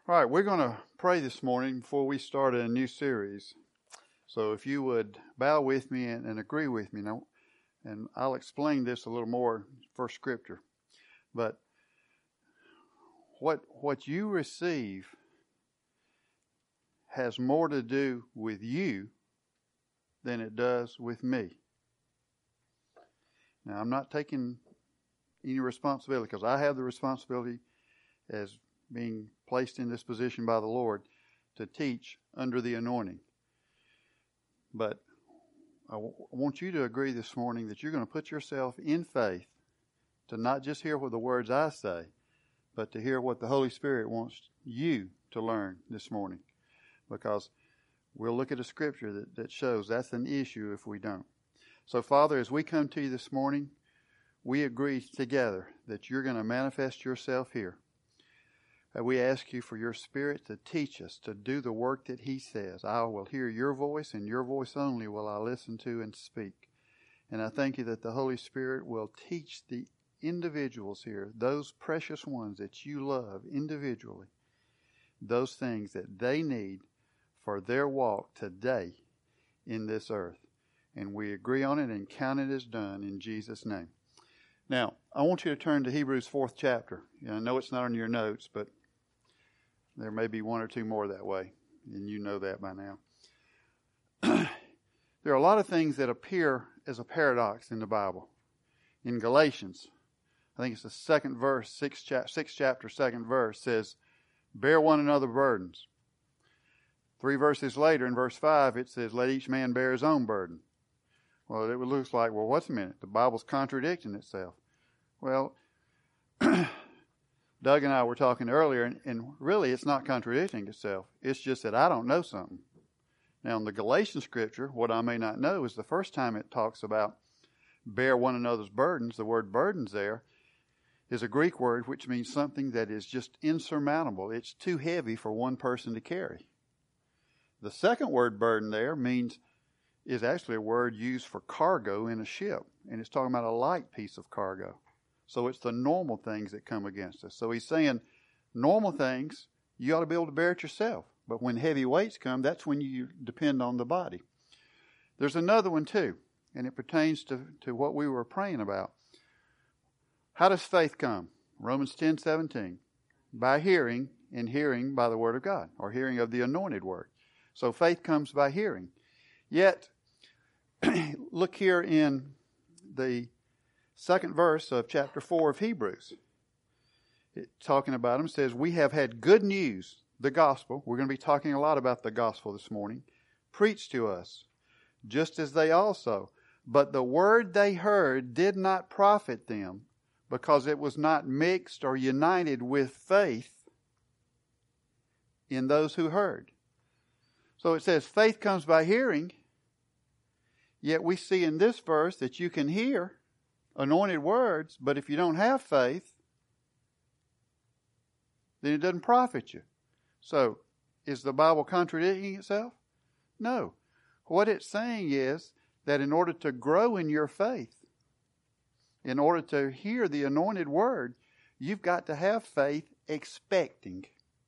All right, we're going to pray this morning before we start a new series. So if you would bow with me and agree with me now, and I'll explain this a little more for Scripture. But what you receive has more to do with you than it does with me. Now, I'm not taking any responsibility because I have the responsibility as being placed in this position by the Lord to teach under the anointing. But I want you to agree this morning that you're going to put yourself in faith to not just hear what the words I say, but to hear what the Holy Spirit wants you to learn this morning. Because we'll look at a scripture that shows that's an issue if we don't. So, Father, as we come to you this morning, we agree together that you're going to manifest yourself here. We ask you for your Spirit to teach us to do the work that He says. I will hear your voice, and your voice only will I listen to and speak. And I thank you that the Holy Spirit will teach the individuals here, those precious ones that you love individually, those things that they need for their walk today in this earth. And we agree on it and count it as done in Jesus' name. Now, I want you to turn to Hebrews 4th chapter. I know it's not on your notes, but there may be one or two more that way, and you know that by now. There are a lot of things that appear as a paradox in the Bible. In Galatians, I think it's the second verse, sixth chapter, second verse, says, bear one another's burdens. 3 verses later, in verse 5, it says, let each man bear his own burden. Well, it looks like, well, what's a minute? The Bible's contradicting itself. Well, Doug and I were talking earlier, and really it's not contradicting itself. It's just that I don't know something. Now, in the Galatian scripture, what I may not know is the first time it talks about bear one another's burdens, the word burdens there is a Greek word which means something that is just insurmountable. It's too heavy for one person to carry. The second word burden there is actually a word used for cargo in a ship, and it's talking about a light piece of cargo. So it's the normal things that come against us. So he's saying normal things, you ought to be able to bear it yourself. But when heavy weights come, that's when you depend on the body. There's another one too, and it pertains to what we were praying about. How does faith come? Romans 10:17. By hearing, and hearing by the word of God, or hearing of the anointed word. So faith comes by hearing. Yet, look here in the second verse of chapter 4 of Hebrews. Talking about them, says, we have had good news, the gospel. We're going to be talking a lot about the gospel this morning. Preached to us, just as they also. But the word they heard did not profit them, because it was not mixed or united with faith in those who heard. So it says faith comes by hearing. Yet we see in this verse that you can hear anointed words, but if you don't have faith, then it doesn't profit you. So, is the Bible contradicting itself? No. What it's saying is that in order to grow in your faith, in order to hear the anointed word, you've got to have faith expecting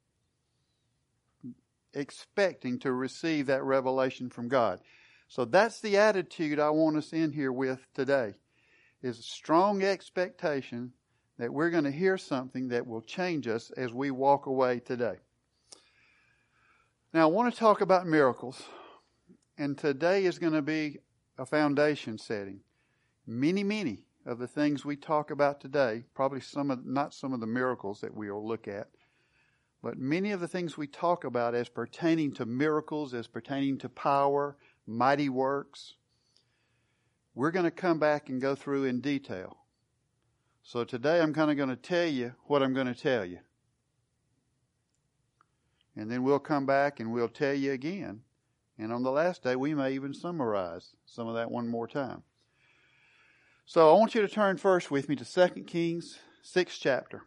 to receive that revelation from God. So that's the attitude I want us in here with today, is a strong expectation that we're going to hear something that will change us as we walk away today. Now, I want to talk about miracles, and today is going to be a foundation setting. Many of the things we talk about today, probably not some of the miracles that we'll look at, but many of the things we talk about as pertaining to miracles, as pertaining to power, mighty works, we're going to come back and go through in detail. So today I'm kind of going to tell you what I'm going to tell you. And then we'll come back and we'll tell you again. And on the last day, we may even summarize some of that one more time. So I want you to turn first with me to 2 Kings 6th chapter.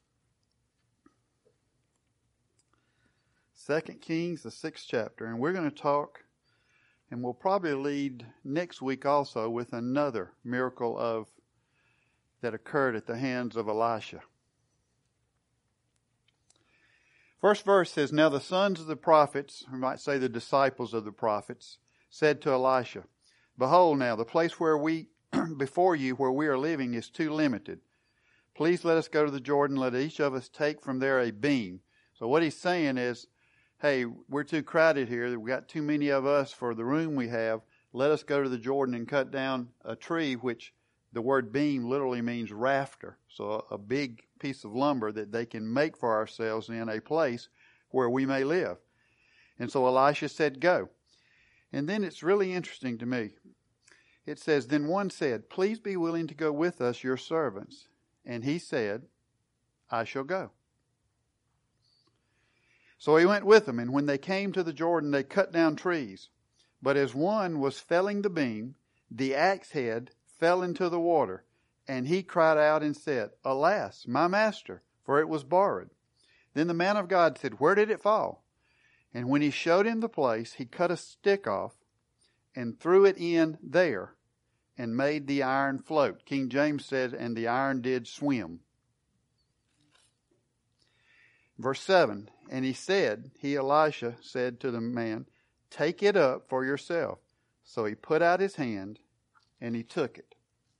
2 Kings, the 6th chapter. And we're going to talk, and we'll probably lead next week also with another miracle that occurred at the hands of Elisha. First verse says, Now the sons of the prophets, we might say the disciples of the prophets, said to Elisha, Behold now, the place where we, before you, where we are living is too limited. Please let us go to the Jordan. Let each of us take from there a beam. So what he's saying is, hey, we're too crowded here. We got too many of us for the room we have. Let us go to the Jordan and cut down a tree, which the word beam literally means rafter. So a big piece of lumber that they can make for ourselves in a place where we may live. And so Elisha said, Go. And then it's really interesting to me. It says, Then one said, Please be willing to go with us, your servants. And he said, I shall go. So he went with them, and when they came to the Jordan, they cut down trees. But as one was felling the beam, the axe head fell into the water, and he cried out and said, Alas, my master, for it was borrowed. Then the man of God said, Where did it fall? And when he showed him the place, he cut a stick off and threw it in there and made the iron float. King James said, and the iron did swim. Verse 7, And he, Elisha, said to the man, Take it up for yourself. So he put out his hand and he took it.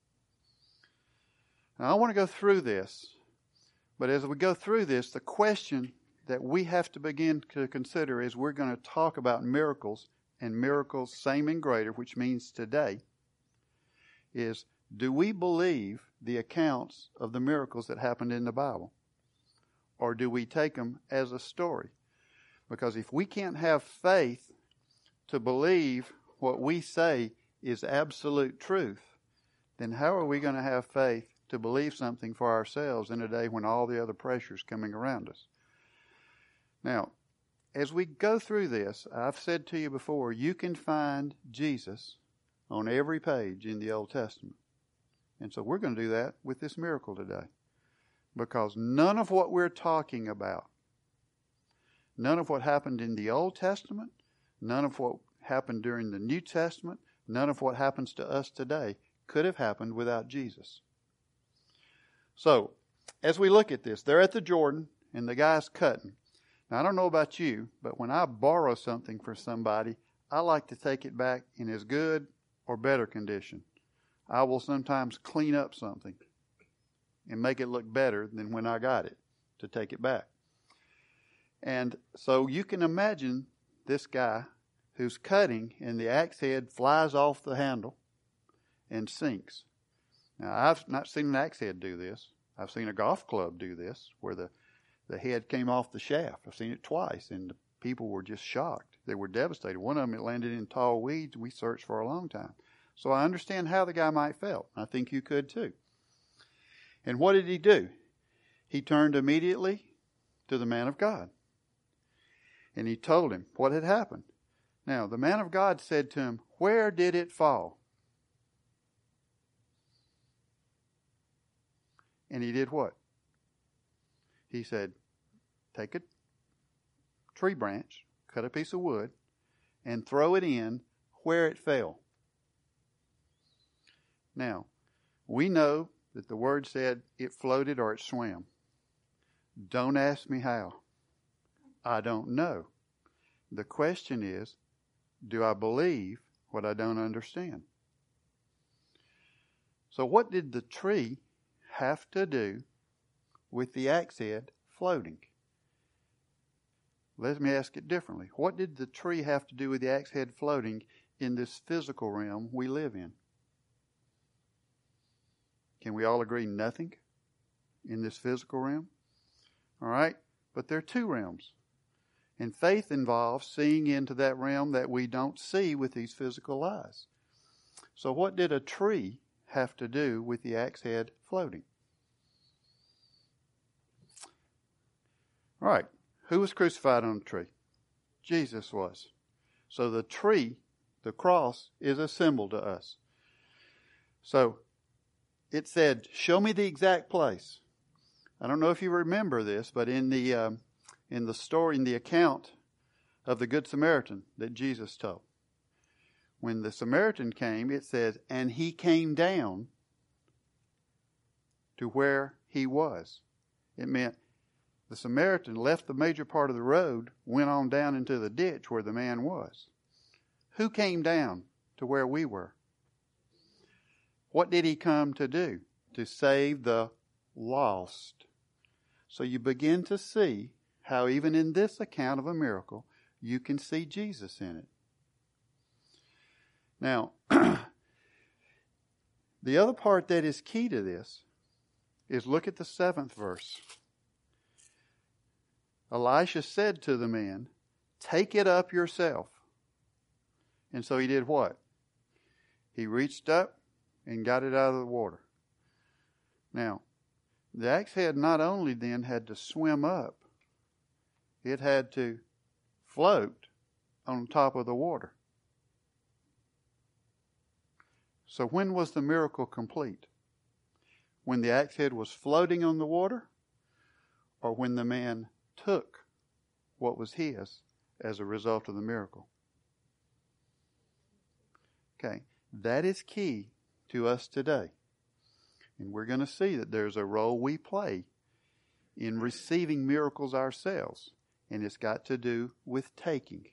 Now I want to go through this, but as we go through this, the question that we have to begin to consider is we're going to talk about miracles, and miracles same and greater, which means today, is do we believe the accounts of the miracles that happened in the Bible? Or do we take them as a story? Because if we can't have faith to believe what we say is absolute truth, then how are we going to have faith to believe something for ourselves in a day when all the other pressure is coming around us? Now, as we go through this, I've said to you before, you can find Jesus on every page in the Old Testament. And so we're going to do that with this miracle today. Because none of what we're talking about, none of what happened in the Old Testament, none of what happened during the New Testament, none of what happens to us today could have happened without Jesus. So, as we look at this, they're at the Jordan and the guy's cutting. Now, I don't know about you, but when I borrow something from somebody, I like to take it back in as good or better condition. I will sometimes clean up something and make it look better than when I got it to take it back. And so you can imagine this guy who's cutting and the axe head flies off the handle and sinks. Now, I've not seen an axe head do this. I've seen a golf club do this where the head came off the shaft. I've seen it twice, and the people were just shocked. They were devastated. One of them, it landed in tall weeds. We searched for a long time. So I understand how the guy might felt. I think you could too. And what did he do? He turned immediately to the man of God. And he told him what had happened. Now, the man of God said to him, Where did it fall? And he did what? He said, Take a tree branch, cut a piece of wood, and throw it in where it fell. Now, we know that the word said it floated or it swam. Don't ask me how. I don't know. The question is, do I believe what I don't understand? So what did the tree have to do with the axe head floating? Let me ask it differently. What did the tree have to do with the axe head floating in this physical realm we live in? Can we all agree nothing in this physical realm? All right? But there are two realms. And faith involves seeing into that realm that we don't see with these physical eyes. So what did a tree have to do with the axe head floating? All right. Who was crucified on the tree? Jesus was. So the tree, the cross, is a symbol to us. So it said, Show me the exact place. I don't know if you remember this, but in the story, in the account of the Good Samaritan that Jesus told, when the Samaritan came, it says, and he came down to where he was. It meant The Samaritan left the major part of the road, went on down into the ditch where the man was. Who came down to where we were? What did he come to do? To save the lost. So you begin to see how even in this account of a miracle, you can see Jesus in it. Now, the other part that is key to this is look at the 7th verse. Elisha said to the man, "Take it up yourself." And so he did what? He reached up and got it out of the water. Now, the axe head not only then had to swim up, it had to float on top of the water. So when was the miracle complete? When the axe head was floating on the water, or when the man took what was his as a result of the miracle? Okay, that is key to us today. And we're going to see that there's a role we play in receiving miracles ourselves. And it's got to do with taking.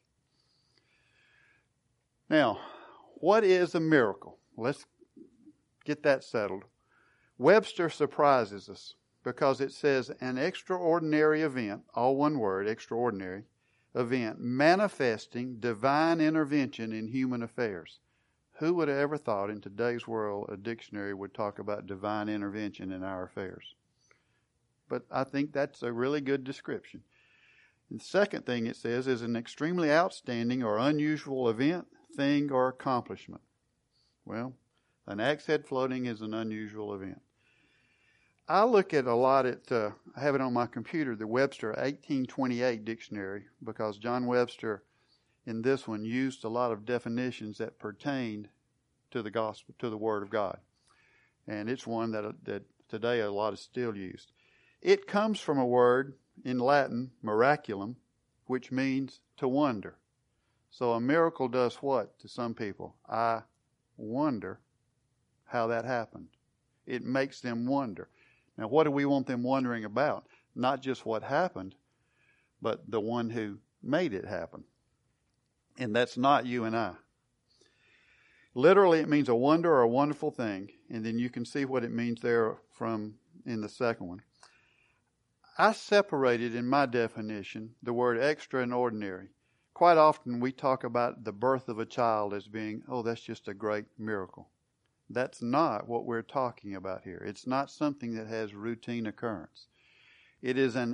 Now, what is a miracle? Let's get that settled. Webster surprises us because it says an extraordinary event, all one word, extraordinary event, manifesting divine intervention in human affairs. Who would have ever thought in today's world a dictionary would talk about divine intervention in our affairs? But I think that's a really good description. And the second thing it says is an extremely outstanding or unusual event, thing, or accomplishment. Well, an axe head floating is an unusual event. I look at a lot at, I have it on my computer, the Webster 1828 dictionary, because John Webster in this one used a lot of definitions that pertained to the gospel, to the Word of God. And it's one that today a lot is still used. It comes from a word in Latin, miraculum, which means to wonder. So a miracle does what to some people? I wonder how that happened. It makes them wonder. Now, what do we want them wondering about? Not just what happened, but the one who made it happen. And that's not you and I. Literally, it means a wonder or a wonderful thing. And then you can see what it means there from in the second one. I separated in my definition the word extra and ordinary. Quite often we talk about the birth of a child as being, oh, that's just a great miracle. That's not what we're talking about here. It's not something that has routine occurrence. It is an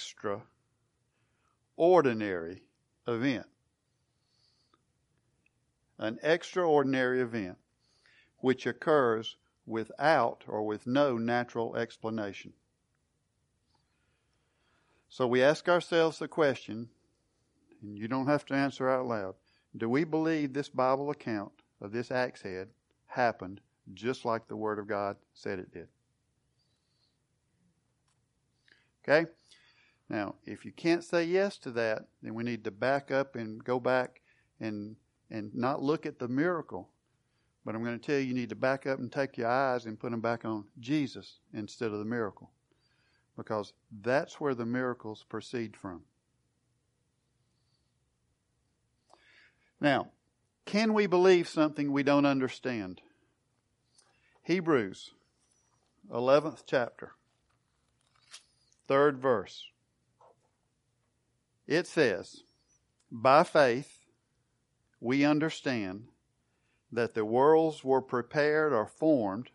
extraordinary event. An extraordinary event which occurs without or with no natural explanation. So we ask ourselves the question, and you don't have to answer out loud, do we believe this Bible account of this axe head happened just like the Word of God said it did? Okay? Now, if you can't say yes to that, then we need to back up and go back and not look at the miracle. But I'm going to tell you, you need to back up and take your eyes and put them back on Jesus instead of the miracle. Because that's where the miracles proceed from. Now, can we believe something we don't understand? Hebrews, 11th chapter, 3rd verse. It says, by faith, we understand that the worlds were prepared or formed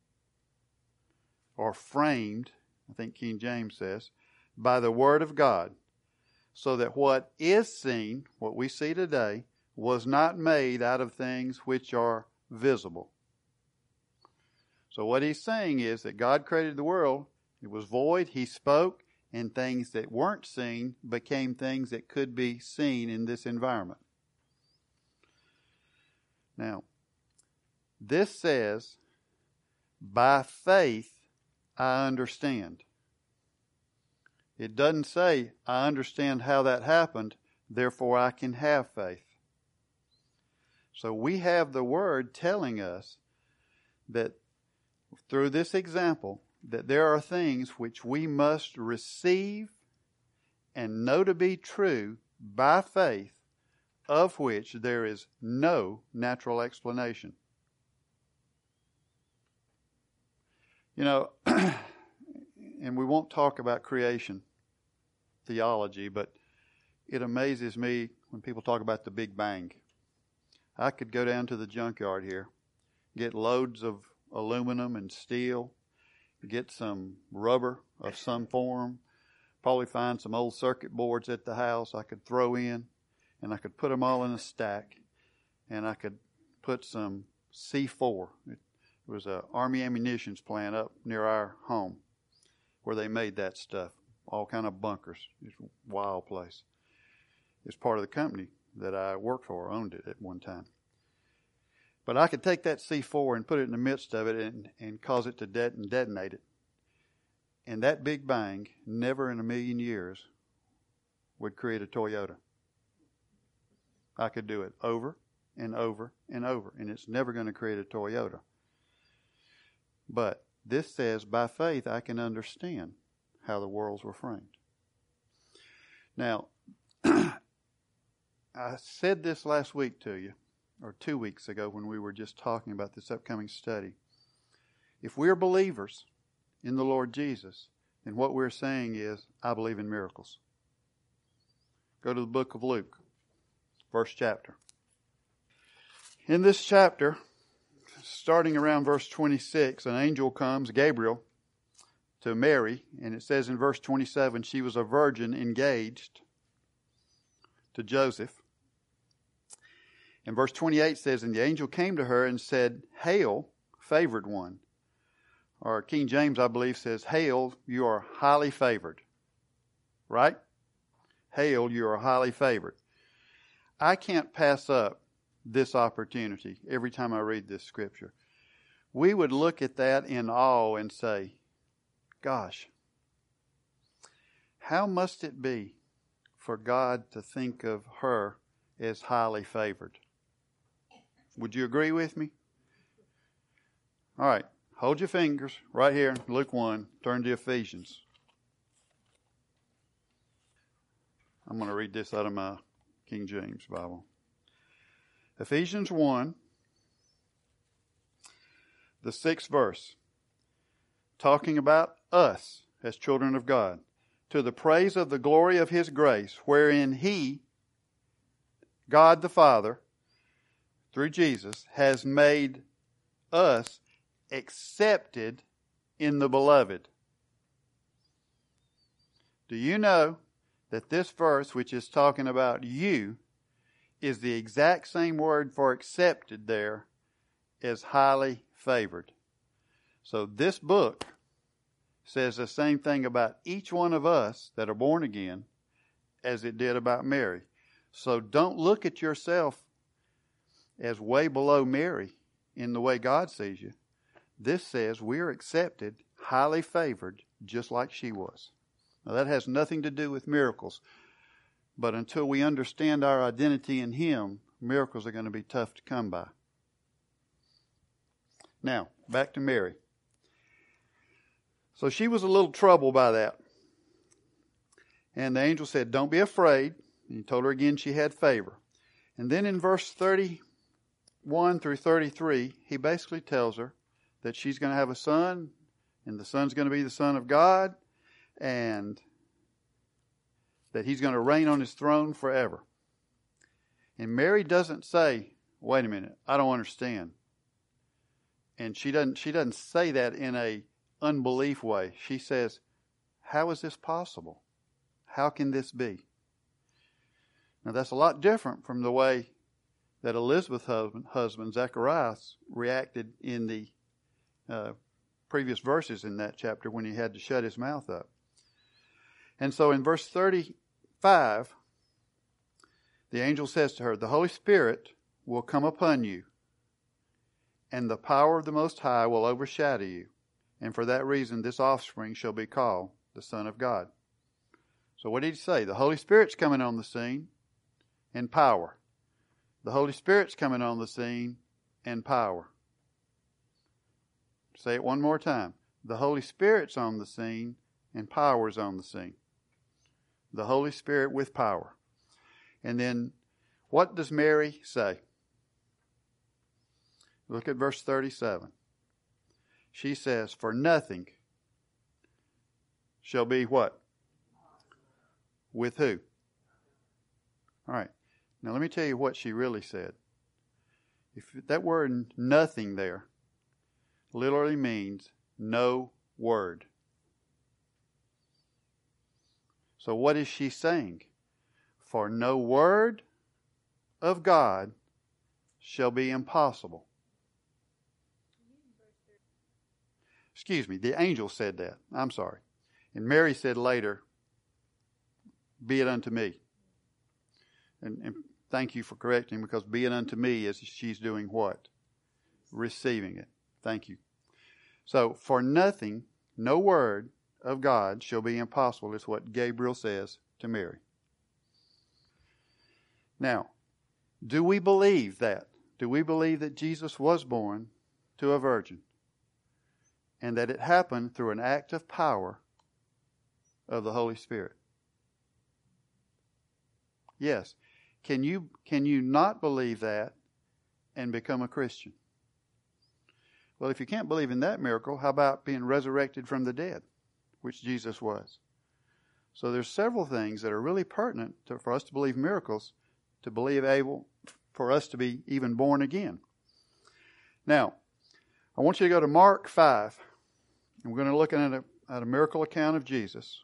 or framed, I think King James says, by the Word of God, so that what is seen, what we see today, was not made out of things which are visible. So what he's saying is that God created the world, it was void, he spoke, and things that weren't seen became things that could be seen in this environment. Now, this says, by faith I understand. It doesn't say, I understand how that happened, therefore I can have faith. So we have the Word telling us that through this example, that there are things which we must receive and know to be true by faith, of which there is no natural explanation. You know, and we won't talk about creation theology, but it amazes me when people talk about the Big Bang. I could go down to the junkyard here, get loads of aluminum and steel, get some rubber of some form, probably find some old circuit boards at the house I could throw in, and I could put them all in a stack, and I could put some C4. It was an Army ammunitions plant up near our home where they made that stuff, all kind of bunkers. It's a wild place. It's part of the company that I worked for, owned it at one time. But I could take that C4 and put it in the midst of it and cause it to detonate it. And that Big Bang, never in a million years, would create a Toyota. I could do it over and over and over, and it's never going to create a Toyota. But this says, by faith, I can understand how the worlds were framed. Now, I said this last week to you, or 2 weeks ago when we were just talking about this upcoming study. If we're believers in the Lord Jesus, then what we're saying is, I believe in miracles. Go to the book of Luke, first chapter. In this chapter, starting around verse 26, an angel comes, Gabriel, to Mary, and it says in verse 27, she was a virgin engaged to Joseph. And verse 28 says, and the angel came to her and said, Hail, favored one. Or King James, I believe, says, Hail, you are highly favored. Right? Hail, you are highly favored. I can't pass up this opportunity every time I read this scripture. We would look at that in awe and say, gosh, how must it be for God to think of her as highly favored? Would you agree with me? All right. Hold your fingers right here, Luke 1. Turn to Ephesians. I'm going to read this out of my King James Bible. Ephesians 1, the 6th verse, talking about us as children of God, to the praise of the glory of His grace, wherein He, God the Father, through Jesus, has made us accepted in the Beloved. Do you know that this verse, which is talking about you, is the exact same word for accepted there as highly favored? So this book says the same thing about each one of us that are born again as it did about Mary. So don't look at yourself as way below Mary in the way God sees you. This says we're accepted, highly favored, just like she was. Now that has nothing to do with miracles. But until we understand our identity in Him, miracles are going to be tough to come by. Now, back to Mary. So she was a little troubled by that. And the angel said, don't be afraid. And he told her again she had favor. And then in verse 31 through 33, he basically tells her that she's going to have a son, and the son's going to be the Son of God, and that He's going to reign on His throne forever. And Mary doesn't say, wait a minute, I don't understand. And she doesn't say that in a unbelief way. She says, how is this possible? How can this be? Now that's a lot different from the way that Elizabeth's husband, Zacharias, reacted in the previous verses in that chapter when he had to shut his mouth up. And so in verse 35, the angel says to her, the Holy Spirit will come upon you, and the power of the Most High will overshadow you. And for that reason, this offspring shall be called the Son of God. So what did he say? The Holy Spirit's coming on the scene and power. The Holy Spirit's coming on the scene and power. Say it one more time. The Holy Spirit's on the scene and power's on the scene. The Holy Spirit with power. And then what does Mary say? Look at verse 37. She says, for nothing shall be what? With who? All right. Now let me tell you what she really said. If that word nothing there literally means no word. So what is she saying? For no word of God shall be impossible. Excuse me, the angel said that. I'm sorry. And Mary said later, be it unto me. And thank you for correcting, because be it unto me is she's doing what? Receiving it. Thank you. So, for nothing, no word of God shall be impossible, is what Gabriel says to Mary. Now, do we believe that? Do we believe that Jesus was born to a virgin? And that it happened through an act of power of the Holy Spirit? Yes. Can you not believe that and become a Christian? Well, if you can't believe in that miracle, how about being resurrected from the dead, which Jesus was? So there's several things that are really pertinent for us to believe miracles, to believe able for us to be even born again. Now, I want you to go to Mark 5. And we're going to look at a miracle account of Jesus.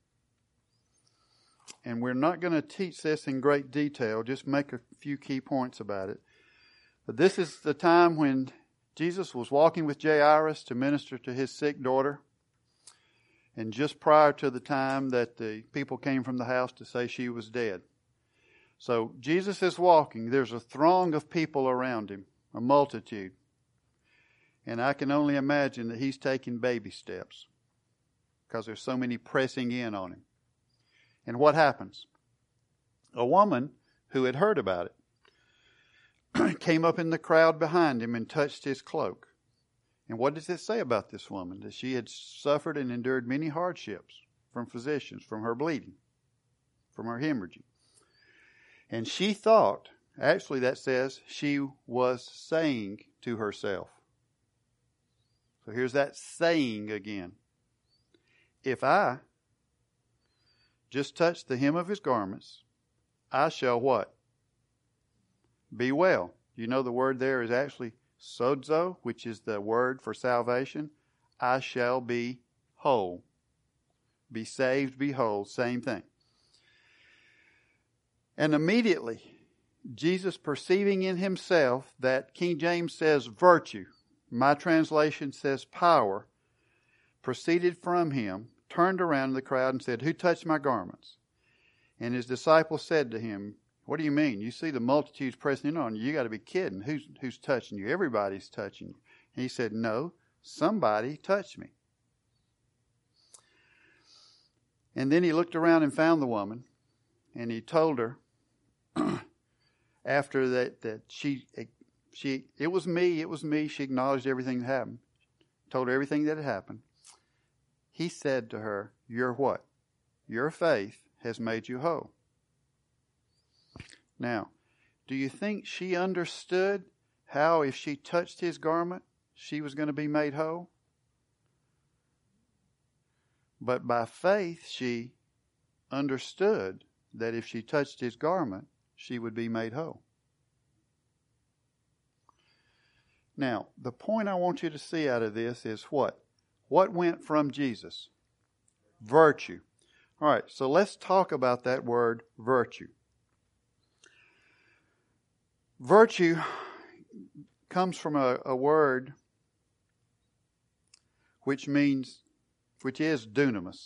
And we're not going to teach this in great detail, just make a few key points about it. But this is the time when Jesus was walking with Jairus to minister to his sick daughter. And just prior to the time that the people came from the house to say she was dead. So Jesus is walking. There's a throng of people around him, a multitude. And I can only imagine that he's taking baby steps because there's so many pressing in on him. And what happens? A woman who had heard about it came up in the crowd behind him and touched his cloak. And what does it say about this woman? That she had suffered and endured many hardships from physicians, from her bleeding, from her hemorrhaging. And she thought, actually that says she was saying to herself. So here's that saying again. If I just touch the hem of his garments, I shall what? Be well. You know the word there is actually sozo, which is the word for salvation. I shall be whole. Be saved, be whole, same thing. And immediately, Jesus, perceiving in himself that King James says virtue, my translation says power, proceeded from him, turned around in the crowd and said, who touched my garments? And his disciples said to him, what do you mean? You see the multitudes pressing in on you. You got to be kidding. Who's touching you? Everybody's touching you. And he said, no, somebody touched me. And then he looked around and found the woman, and he told her after that it was me. She acknowledged everything that happened. Told her everything that had happened. He said to her, your what? Your faith has made you whole. Now, do you think she understood how if she touched his garment, she was going to be made whole? But by faith, she understood that if she touched his garment, she would be made whole. Now, the point I want you to see out of this is what? What went from Jesus? Virtue. All right, so let's talk about that word virtue. Virtue comes from a word which is dunamis.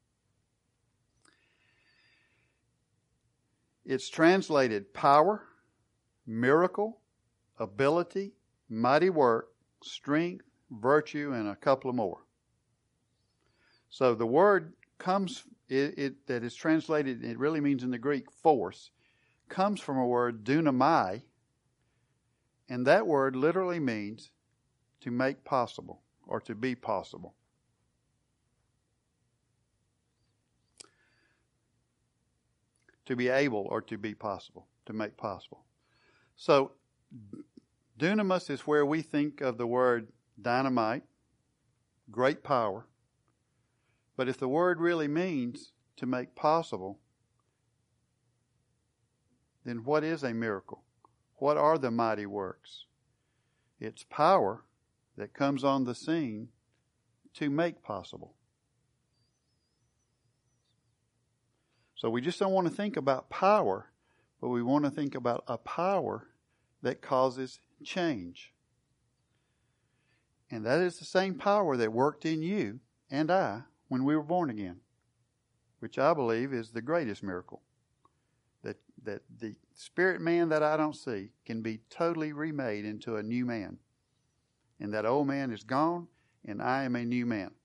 It's translated power, miracle, ability, mighty work, strength, virtue, and a couple of more. So the word comes, that is translated, it really means in the Greek force, comes from a word dunamai, and that word literally means to make possible or to be possible. to be able or to be possible, to make possible. So, dunamis is where we think of the word dynamite, great power. But if the word really means to make possible, then what is a miracle? What are the mighty works? It's power that comes on the scene to make possible. So we just don't want to think about power, but we want to think about a power that causes change. And that is the same power that worked in you and I when we were born again, which I believe is the greatest miracle. That the spirit man that I don't see can be totally remade into a new man. And that old man is gone, and I am a new man.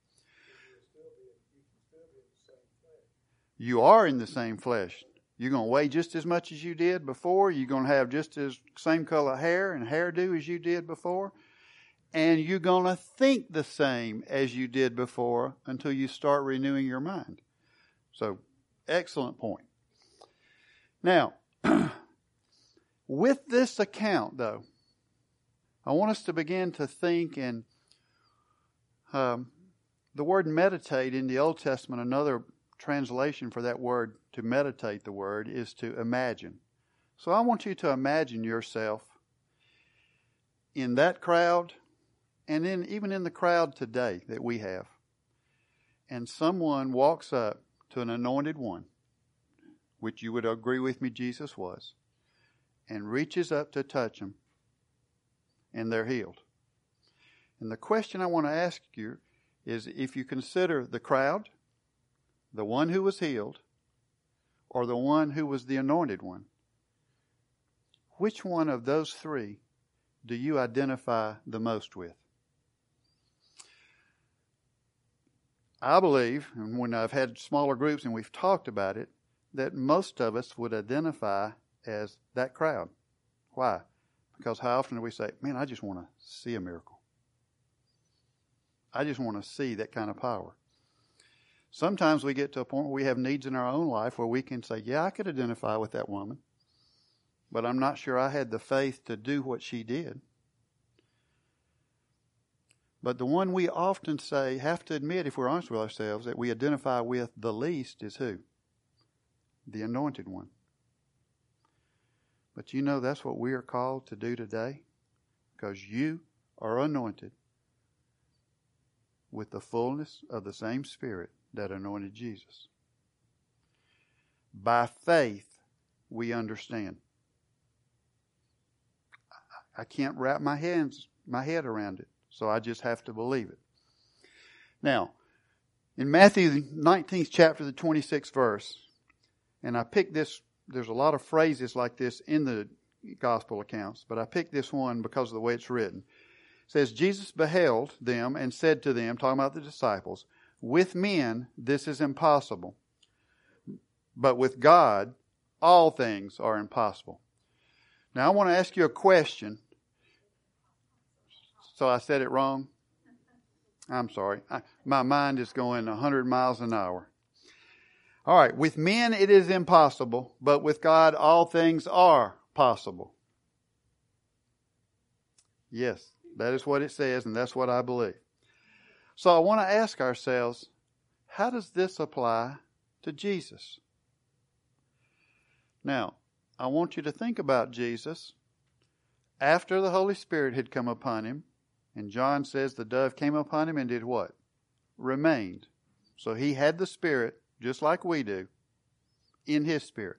You are in the same flesh. You're going to weigh just as much as you did before. You're going to have just as same color hair and hairdo as you did before. And you're going to think the same as you did before until you start renewing your mind. So, excellent point. Now, with this account, though, I want us to begin to think, and the word meditate in the Old Testament, another translation for that word, to meditate the word, is to imagine. So I want you to imagine yourself in that crowd, and then even in the crowd today that we have, and someone walks up to an anointed one, which you would agree with me Jesus was, and reaches up to touch them, and they're healed. And the question I want to ask you is, if you consider the crowd, the one who was healed, or the one who was the anointed one, which one of those three do you identify the most with? I believe, and when I've had smaller groups and we've talked about it, that most of us would identify as that crowd. Why? Because how often do we say, man, I just want to see a miracle. I just want to see that kind of power. Sometimes we get to a point where we have needs in our own life where we can say, yeah, I could identify with that woman, but I'm not sure I had the faith to do what she did. But the one we often say, have to admit, if we're honest with ourselves, that we identify with the least is who? The anointed one. But you know that's what we are called to do today, because you are anointed with the fullness of the same Spirit that anointed Jesus. By faith, we understand. I can't wrap my head around it, so I just have to believe it. Now, in Matthew, the 19th chapter, the 26th verse, and I picked this, there's a lot of phrases like this in the gospel accounts, but I picked this one because of the way it's written. It says, Jesus beheld them and said to them, talking about the disciples, with men this is impossible, but with God all things are impossible. Now I want to ask you a question. So I said it wrong? I'm sorry. My mind is going 100 miles an hour. All right. With men it is impossible, but with God all things are possible. Yes, that is what it says, and that's what I believe. So I want to ask ourselves, how does this apply to Jesus? Now, I want you to think about Jesus after the Holy Spirit had come upon him. And John says the dove came upon him and did what? Remained. So he had the Spirit, just like we do, in his spirit.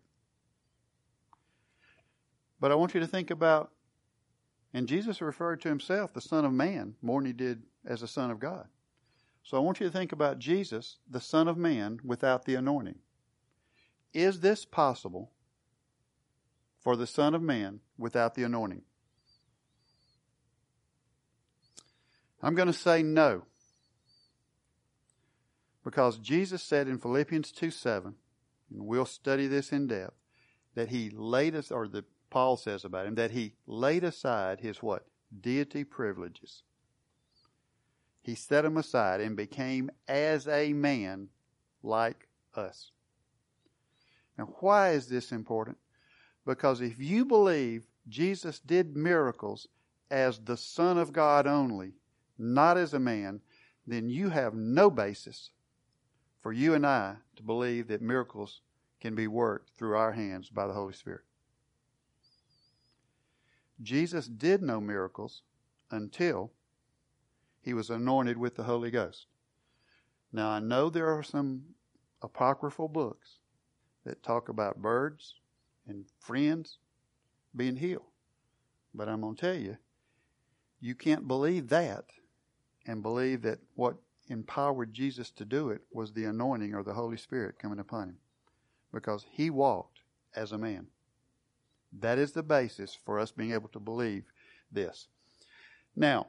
But I want you to think about, and Jesus referred to himself, the Son of Man, more than he did as the Son of God. So I want you to think about Jesus, the Son of Man, without the anointing. Is this possible for the Son of Man without the anointing? I'm going to say no. Because Jesus said in Philippians 2:7, and we'll study this in depth, that he laid us, or that Paul says about him, that he laid aside his what? Deity privileges. He set them aside and became as a man like us. Now, why is this important? Because if you believe Jesus did miracles as the Son of God only, not as a man, then you have no basis for you and I to believe that miracles can be worked through our hands by the Holy Spirit. Jesus did no miracles until he was anointed with the Holy Ghost. Now, I know there are some apocryphal books that talk about birds and friends being healed. But I'm going to tell you, you can't believe that and believe that what empowered Jesus to do it was the anointing or the Holy Spirit coming upon him. Because he walked as a man. That is the basis for us being able to believe this. Now,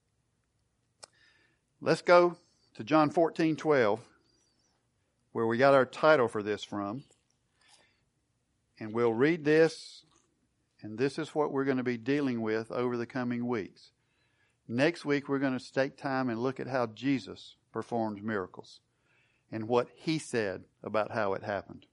let's go to John 14:12, where we got our title for this from. And we'll read this, and this is what we're going to be dealing with over the coming weeks. Next week, we're going to take time and look at how Jesus performed miracles and what he said about how it happened.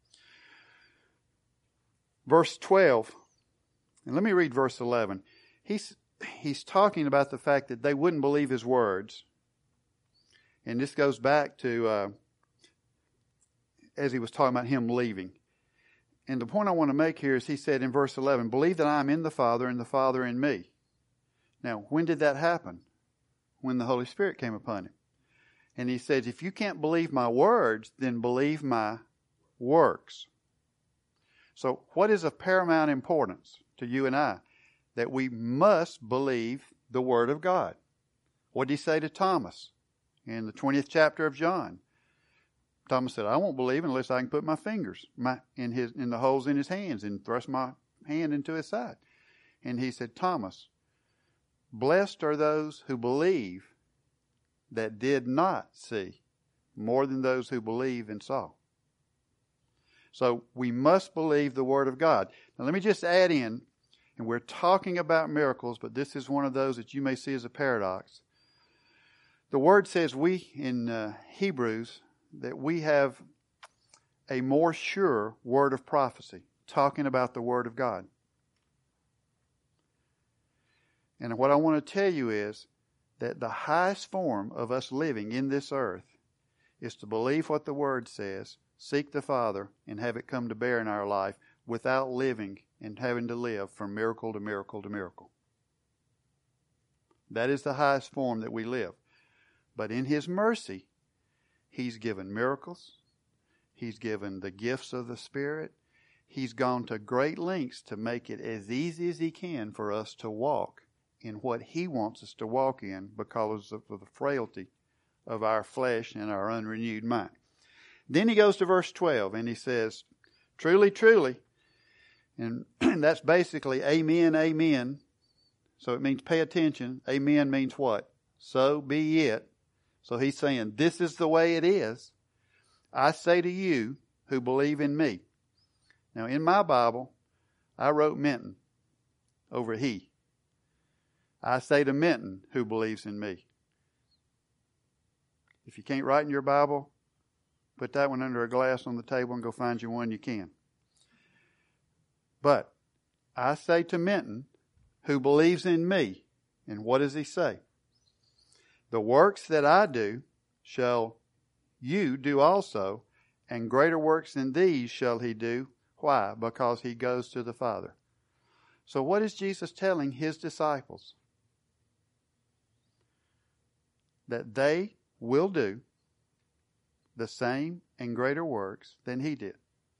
Verse 12, and let me read verse 11. He's talking about the fact that they wouldn't believe his words. And this goes back to as he was talking about him leaving. And the point I want to make here is he said in verse 11, believe that I am in the Father and the Father in me. Now, when did that happen? When the Holy Spirit came upon him. And he says, if you can't believe my words, then believe my works. So what is of paramount importance to you and I? That we must believe the Word of God. What did he say to Thomas in the 20th chapter of John? Thomas said, I won't believe unless I can put my fingers in the holes in his hands and thrust my hand into his side. And he said, Thomas, blessed are those who believe that did not see, more than those who believe and saw. So we must believe the Word of God. Now let me just add in, and we're talking about miracles, but this is one of those that you may see as a paradox. The Word says we, in Hebrews, that we have a more sure word of prophecy, talking about the Word of God. And what I want to tell you is that the highest form of us living in this earth is to believe what the Word says, seek the Father, and have it come to bear in our life without living and having to live from miracle to miracle to miracle. That is the highest form that we live. But in His mercy, He's given miracles. He's given the gifts of the Spirit. He's gone to great lengths to make it as easy as He can for us to walk in what He wants us to walk in because of the frailty of our flesh and our unrenewed mind. Then he goes to verse 12 and he says, truly, truly, and that's basically amen, amen. So it means pay attention. Amen means what? So be it. So he's saying, this is the way it is. I say to you who believe in me. Now in my Bible, I wrote Minton over he. I say to Minton who believes in me. If you can't write in your Bible, put that one under a glass on the table and go find you one you can. But I say to Minton, who believes in me, and what does he say? The works that I do shall you do also, and greater works than these shall he do. Why? Because he goes to the Father. So what is Jesus telling his disciples? That they will do the same and greater works than he did.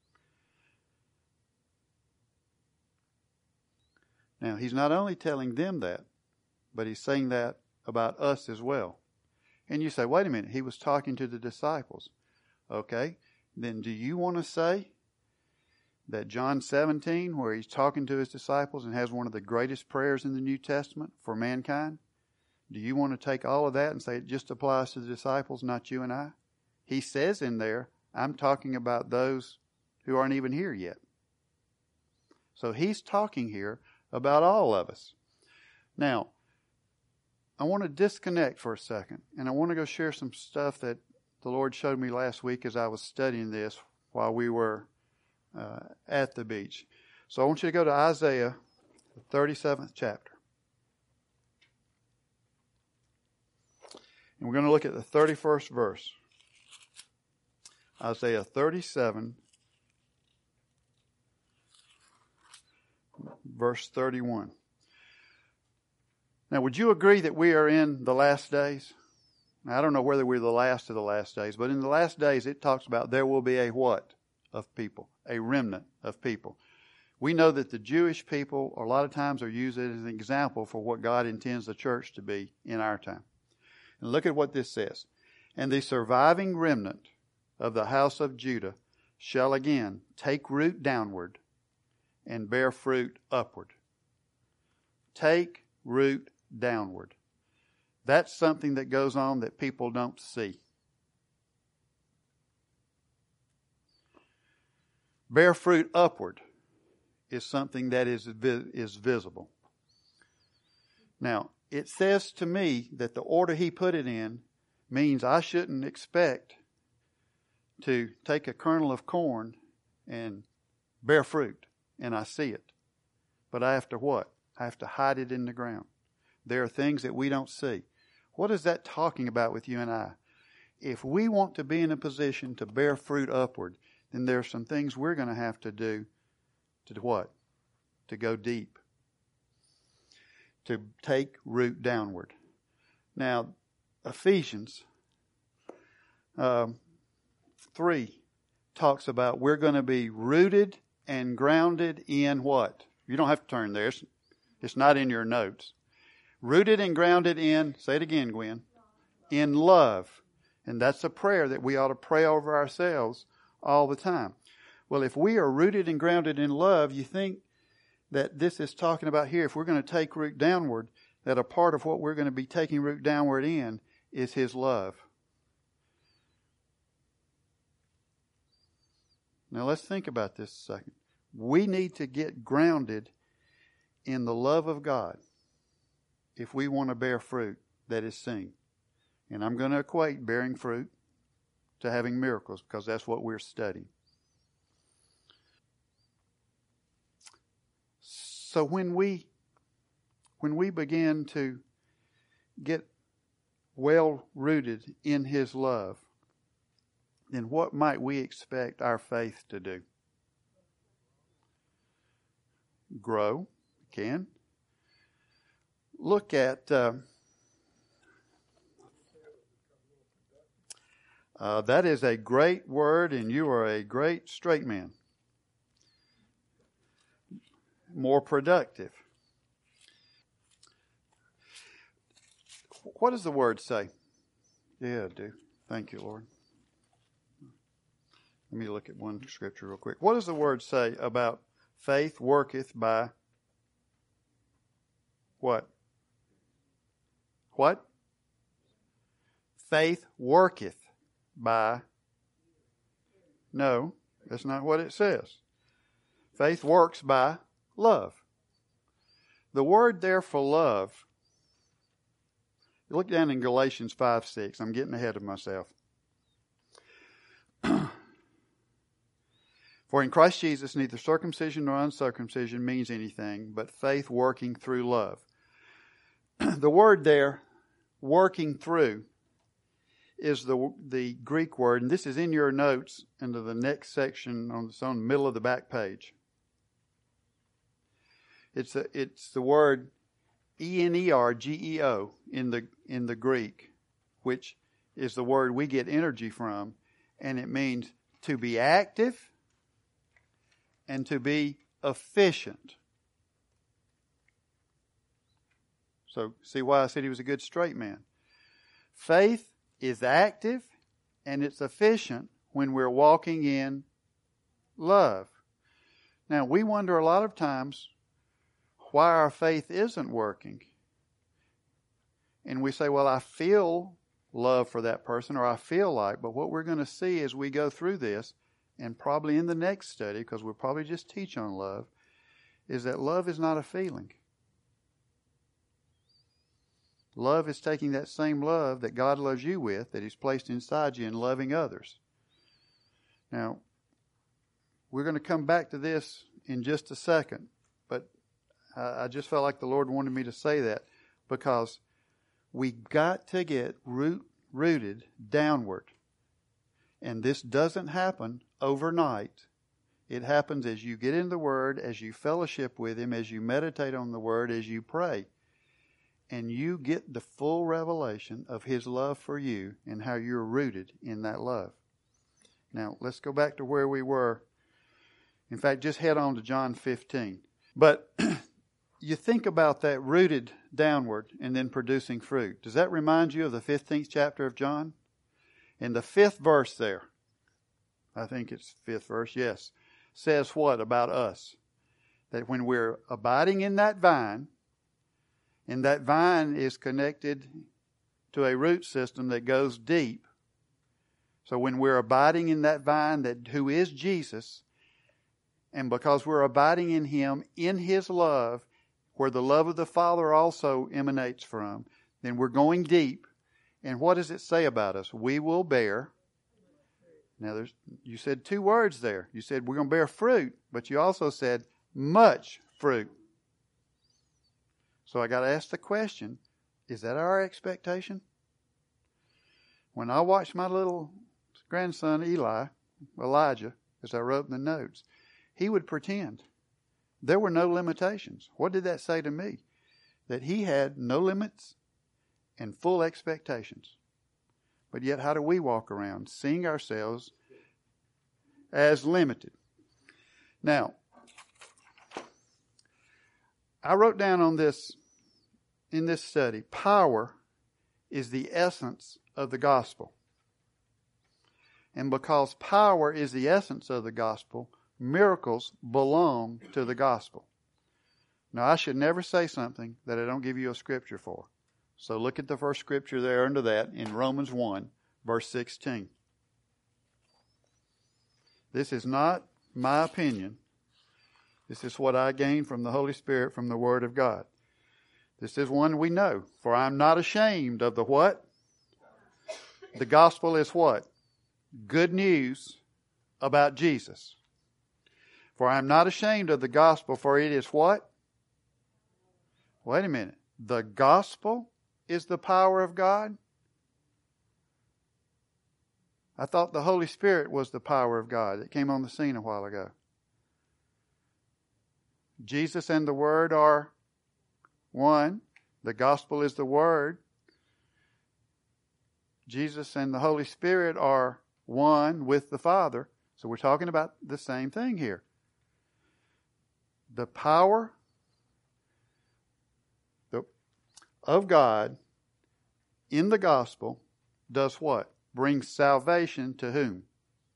Now, he's not only telling them that, but he's saying that about us as well. And you say, wait a minute, he was talking to the disciples. Okay, then do you want to say that John 17, where he's talking to his disciples and has one of the greatest prayers in the New Testament for mankind, do you want to take all of that and say it just applies to the disciples, not you and I? He says in there, I'm talking about those who aren't even here yet. So he's talking here about all of us. Now, I want to disconnect for a second, and I want to go share some stuff that the Lord showed me last week as I was studying this while we were at the beach. So I want you to go to Isaiah, the 37th chapter. And we're going to look at the 31st verse. Isaiah 37, verse 31. Now, would you agree that we are in the last days? Now, I don't know whether we're the last of the last days, but in the last days it talks about there will be a what of people? A remnant of people. We know that the Jewish people a lot of times are used as an example for what God intends the church to be in our time. And look at what this says. And the surviving remnant of the house of Judah shall again take root downward and bear fruit upward. Take root downward. That's something that goes on that people don't see. Bear fruit upward is something that is visible. Now, it says to me that the order he put it in means I shouldn't expect to take a kernel of corn and bear fruit, and I see it. But I have to what? I have to hide it in the ground. There are things that we don't see. What is that talking about with you and I? If we want to be in a position to bear fruit upward, then there are some things we're going to have to do to what? To go deep. To take root downward. Now, Ephesians 3 talks about we're going to be rooted and grounded in what? You don't have to turn there. It's not in your notes. Rooted and grounded in, say it again, Gwen, in love. And that's a prayer that we ought to pray over ourselves all the time. Well, if we are rooted and grounded in love, you think that this is talking about here, if we're going to take root downward, that a part of what we're going to be taking root downward in is His love. Now let's think about this a second. We need to get grounded in the love of God if we want to bear fruit that is seen. And I'm going to equate bearing fruit to having miracles because that's what we're studying. So when we begin to get well rooted in His love, then what might we expect our faith to do? Grow. Can. Look at that is a great word, and you are a great straight man. More productive. What does the word say? Yeah, I do. Thank you, Lord. Let me look at one scripture real quick. What does the word say about faith worketh by what? What? Faith worketh by... No, that's not what it says. Faith works by love. The word there for love, look down in Galatians 5:6. I'm getting ahead of myself. For in Christ Jesus neither circumcision nor uncircumcision means anything, but faith working through love. The word there, working through, is the Greek word, and this is in your notes into the next section on the middle of the back page. It's the word energeo in the Greek, which is the word we get energy from, and it means to be active and to be efficient. So see why I said he was a good straight man. Faith is active and it's efficient when we're walking in love. Now, we wonder a lot of times why our faith isn't working. And we say, well, I feel love for that person, or I feel like, but what we're going to see as we go through this, and probably in the next study, because we'll probably just teach on love, is that love is not a feeling. Love is taking that same love that God loves you with, that He's placed inside you, and loving others. Now, we're going to come back to this in just a second, but I just felt like the Lord wanted me to say that because we got to get rooted downward. And this doesn't happen overnight. It happens as you get in the Word, as you fellowship with Him, as you meditate on the Word, as you pray. And you get the full revelation of His love for you and how you're rooted in that love. Now, let's go back to where we were. In fact, just head on to John 15. But you think about that rooted downward and then producing fruit. Does that remind you of the 15th chapter of John? In the 5th verse there, I think it's 5th verse, yes, says what about us? That when we're abiding in that vine, and that vine is connected to a root system that goes deep. So when we're abiding in that vine who is Jesus, and because we're abiding in Him, in His love, where the love of the Father also emanates from, then we're going deep. And what does it say about us? We will bear. Now, you said 2 words there. You said we're going to bear fruit, but you also said much fruit. So I got to ask the question, is that our expectation? When I watched my little grandson Elijah, as I wrote in the notes, he would pretend there were no limitations. What did that say to me? That he had no limits and full expectations. But yet, how do we walk around seeing ourselves as limited? Now, I wrote down on this, in this study, power is the essence of the gospel. And because power is the essence of the gospel, miracles belong to the gospel. Now, I should never say something that I don't give you a scripture for. So look at the first scripture there under that in Romans 1, verse 16. This is not my opinion. This is what I gained from the Holy Spirit from the Word of God. This is one we know. For I am not ashamed of the what? The gospel is what? Good news about Jesus. For I am not ashamed of the gospel, for it is what? Wait a minute. The gospel is the power of God? I thought the Holy Spirit was the power of God that came on the scene a while ago. Jesus and the Word are one. The gospel is the Word. Jesus and the Holy Spirit are one with the Father. So we're talking about the same thing here. The power of God in the gospel does what? Brings salvation to whom?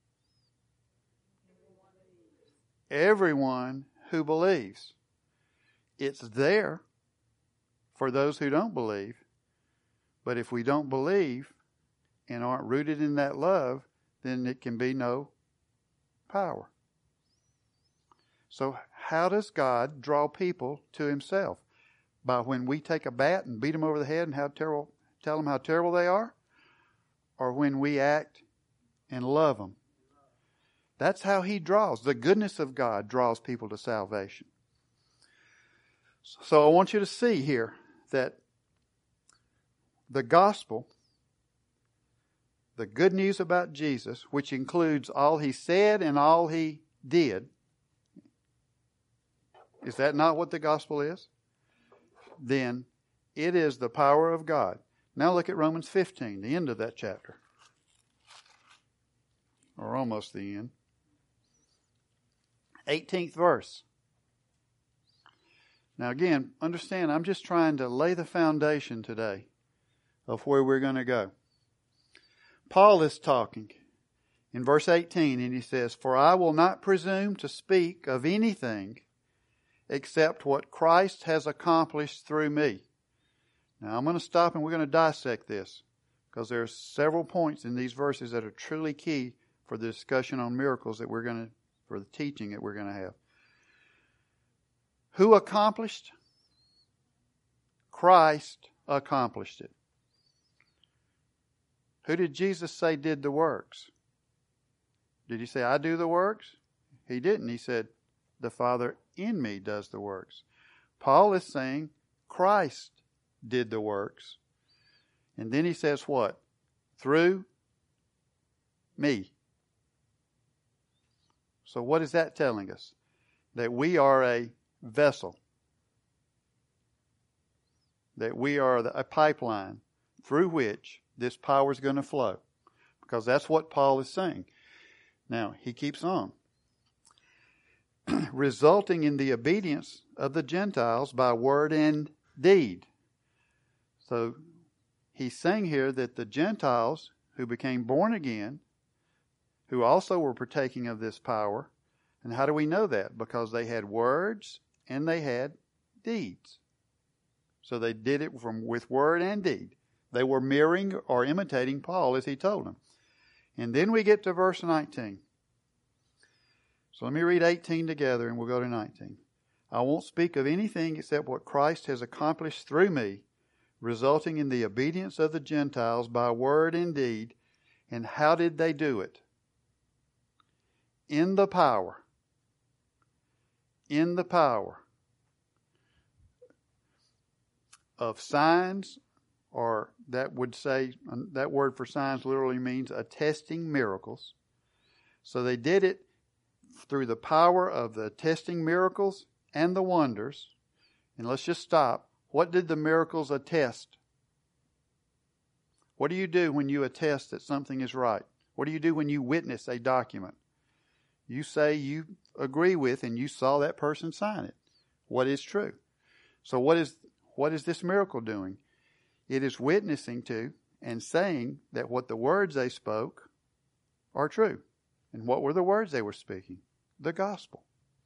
Everyone who believes. It's there for those who don't believe. But if we don't believe and aren't rooted in that love, then it can be no power. So how does God draw people to Himself? By when we take a bat and beat them over the head and tell them how terrible they are? Or when we act and love them? That's how He draws. The goodness of God draws people to salvation. So I want you to see here that the gospel, the good news about Jesus, which includes all He said and all He did, is that not what the gospel is? Then it is the power of God. Now look at Romans 15, the end of that chapter. Or almost the end. 18th verse. Now again, understand, I'm just trying to lay the foundation today of where we're going to go. Paul is talking in verse 18, and he says, "For I will not presume to speak of anything except what Christ has accomplished through me." Now I'm going to stop and we're going to dissect this, because there are several points in these verses that are truly key for the discussion on miracles that for the teaching that we're going to have. Who accomplished? Christ accomplished it. Who did Jesus say did the works? Did He say, I do the works? He didn't. He said, the Father in me does the works. Paul is saying Christ did the works. And then he says what? Through me. So what is that telling us? That we are a vessel. That we are a pipeline through which this power is going to flow. Because that's what Paul is saying. Now, he keeps on. Resulting in the obedience of the Gentiles by word and deed. So, he's saying here that the Gentiles who became born again, who also were partaking of this power, and how do we know that? Because they had words and they had deeds. So they did it with word and deed. They were mirroring or imitating Paul as he told them. And then we get to verse 19. So let me read 18 together and we'll go to 19. I won't speak of anything except what Christ has accomplished through me, resulting in the obedience of the Gentiles by word and deed. And how did they do it? In the power of signs, or that would say, that word for signs literally means attesting miracles. So they did it through the power of the attesting miracles and the wonders. And let's just stop. What did the miracles attest? What do you do when you attest that something is right? What do you do when you witness a document? You say you agree with and you saw that person sign it. What is true? So what is this miracle doing? It is witnessing to and saying that what the words they spoke are true. And what were the words they were speaking? The gospel.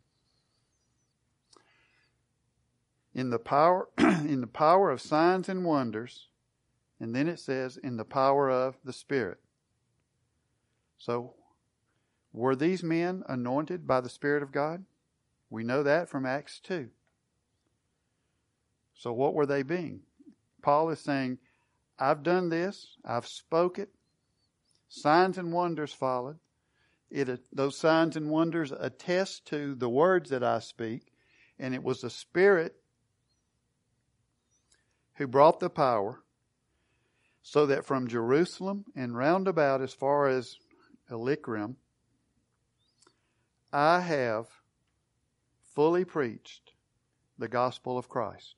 In the power of signs and wonders, and then it says in the power of the Spirit. So, were these men anointed by the Spirit of God? We know that from Acts 2. So what were they being? Paul is saying, I've done this, I've spoke it, signs and wonders followed. Those signs and wonders attest to the words that I speak, and it was the Spirit who brought the power, so that from Jerusalem and round about as far as Illyricum, I have fully preached the gospel of Christ.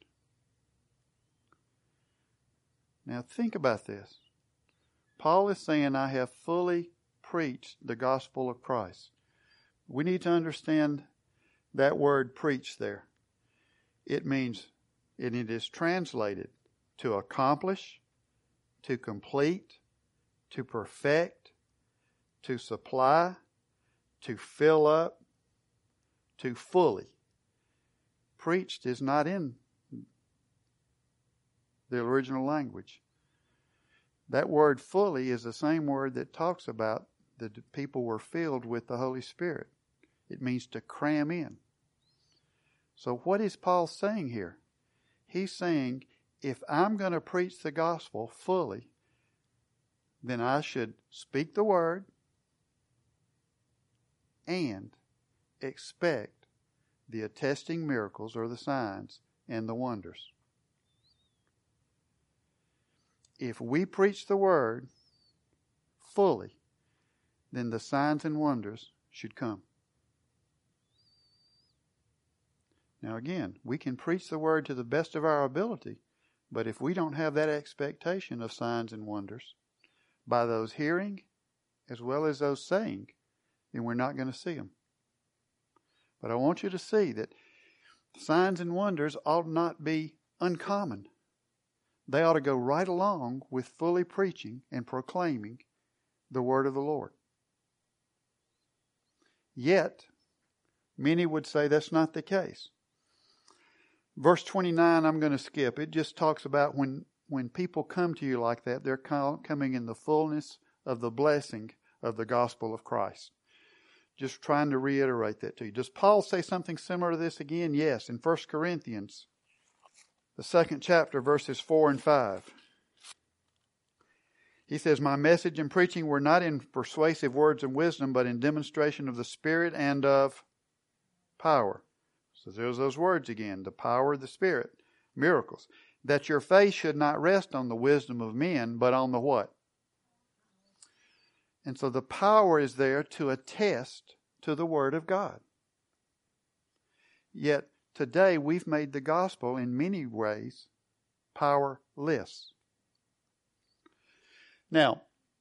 Now think about this. Paul is saying, I have fully preached the gospel of Christ. We need to understand that word preach there. It means, and it is translated to accomplish, to complete, to perfect, to supply, to fill up, to fully. Preached is not in the original language. That word fully is the same word that talks about the people were filled with the Holy Spirit. It means to cram in. So what is Paul saying here? He's saying, if I'm going to preach the gospel fully, then I should speak the word and expect the attesting miracles or the signs and the wonders. If we preach the word fully, then the signs and wonders should come. Now again, we can preach the word to the best of our ability, but if we don't have that expectation of signs and wonders by those hearing as well as those saying, then we're not going to see them. But I want you to see that signs and wonders ought not be uncommon. They ought to go right along with fully preaching and proclaiming the word of the Lord. Yet, many would say that's not the case. Verse 29, I'm going to skip. It just talks about when people come to you like that, they're coming in the fullness of the blessing of the gospel of Christ. Just trying to reiterate that to you. Does Paul say something similar to this again? Yes, in 1 Corinthians, the 2nd chapter, verses 4 and 5. He says, my message and preaching were not in persuasive words and wisdom, but in demonstration of the Spirit and of power. So there's those words again, the power of the Spirit, miracles. That your faith should not rest on the wisdom of men, but on the what? And so the power is there to attest to the Word of God. Yet today we've made the gospel in many ways powerless. Now,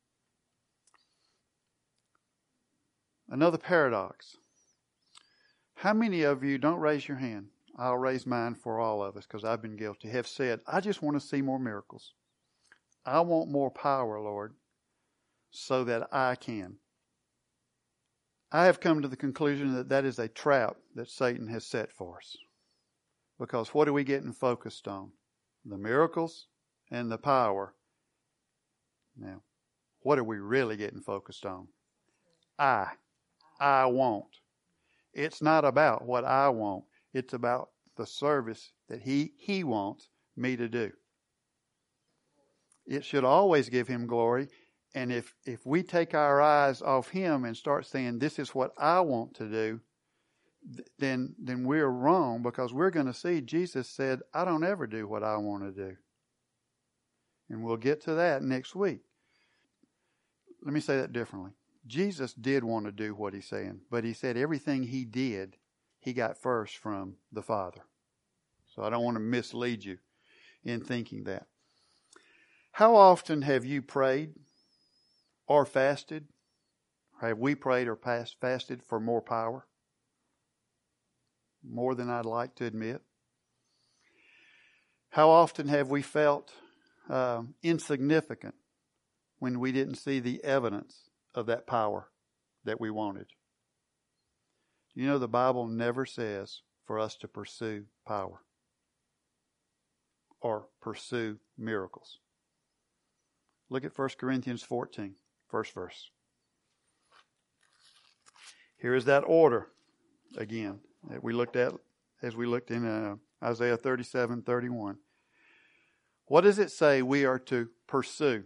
another paradox. How many of you, don't raise your hand, I'll raise mine for all of us because I've been guilty, have said, I just want to see more miracles. I want more power, Lord, so that I can. I have come to the conclusion that that is a trap that Satan has set for us. Because what are we getting focused on? The miracles and the power. Now, what are we really getting focused on? I want. It's not about what I want. It's about the service that He wants me to do. It should always give Him glory. And if we take our eyes off Him and start saying, this is what I want to do, then we're wrong, because we're going to see Jesus said, I don't ever do what I want to do. And we'll get to that next week. Let me say that differently. Jesus did want to do what He's saying, but He said everything He did, He got first from the Father. So I don't want to mislead you in thinking that. How often have you prayed or fasted? Have we prayed or fasted for more power? More than I'd like to admit. How often have we felt insignificant when we didn't see the evidence of that power that we wanted? You know, the Bible never says for us to pursue power or pursue miracles. Look at 1 Corinthians 14, first verse. Here is that order again that we looked at as we looked in Isaiah 37:31. What does it say we are to pursue?